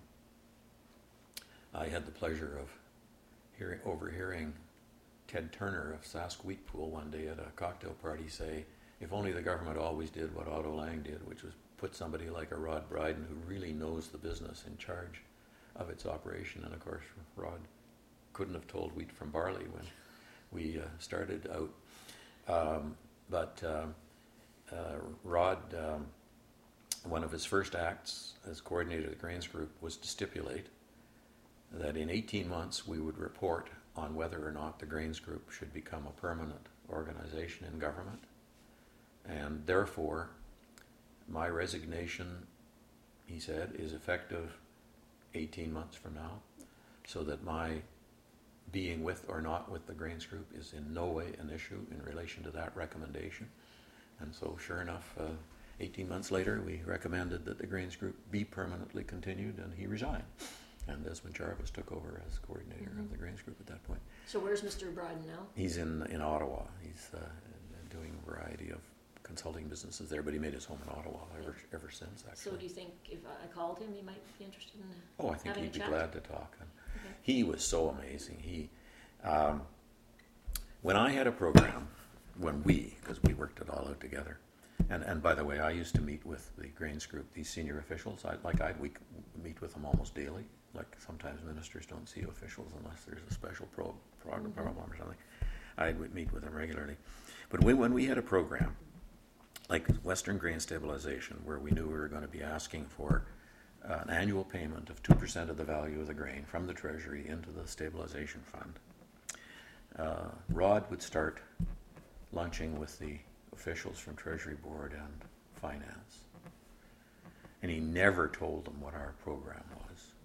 I had the pleasure of hearing, overhearing Ted Turner of Sask Wheat Pool one day at a cocktail party say, if only the government always did what Otto Lang did, which was put somebody like a Rod Bryden who really knows the business in charge of its operation. And of course, Rod couldn't have told wheat from barley when we uh, started out. Um, but uh, uh, Rod, um, one of his first acts as coordinator of the Grains Group was to stipulate that in eighteen months we would report on whether or not the Grains Group should become a permanent organization in government. And therefore, my resignation, he said, is effective eighteen months from now, so that my being with or not with the Grains Group is in no way an issue in relation to that recommendation. And so sure enough, uh, eighteen months later, we recommended that the Grains Group be permanently continued, and he resigned. And Desmond Jarvis took over as coordinator Mm-hmm. of the Grains Group at that point. So where's Mister Bryden now? He's in, in Ottawa. He's uh, doing a variety of consulting businesses there, but he made his home in Ottawa ever ever since, actually. So do you think if I called him, he might be interested in Oh, I think having he'd a be chat? glad to talk. And Okay. he was so amazing. He, um, when I had a program, when we, because we worked it all out together, and, and by the way, I used to meet with the Grains Group, these senior officials. I, like I'd we meet with them almost daily. Like sometimes ministers don't see officials unless there's a special pro, program Mm-hmm. problem or something. I would meet with them regularly. But we, when we had a program, like Western Grain Stabilization, where we knew we were going to be asking for uh, an annual payment of two percent of the value of the grain from the Treasury into the stabilization fund, uh, Rod would start lunching with the officials from Treasury Board and Finance. And he never told them what our program was.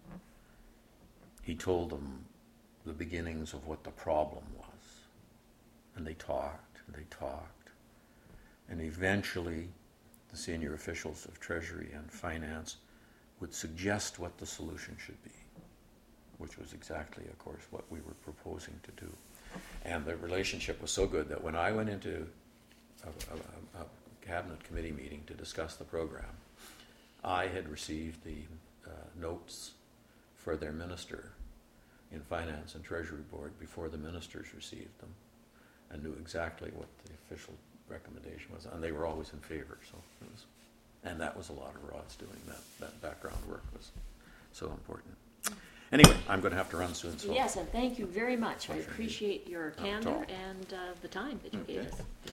He told them the beginnings of what the problem was. And they talked, and they talked. And eventually, the senior officials of Treasury and Finance would suggest what the solution should be, which was exactly, of course, what we were proposing to do. And the relationship was so good that when I went into a, a, a cabinet committee meeting to discuss the program, I had received the uh, notes for their minister in Finance and Treasury Board before the ministers received them, and knew exactly what the official recommendation was, and they were always in favor. So it was, and that was a lot of Rod's doing. That that background work was so important. Anyway, I'm going to have to run soon. So Yes, and thank you very much. I Pleasure. appreciate your Not at candor all. and uh, the time that you gave Okay. us.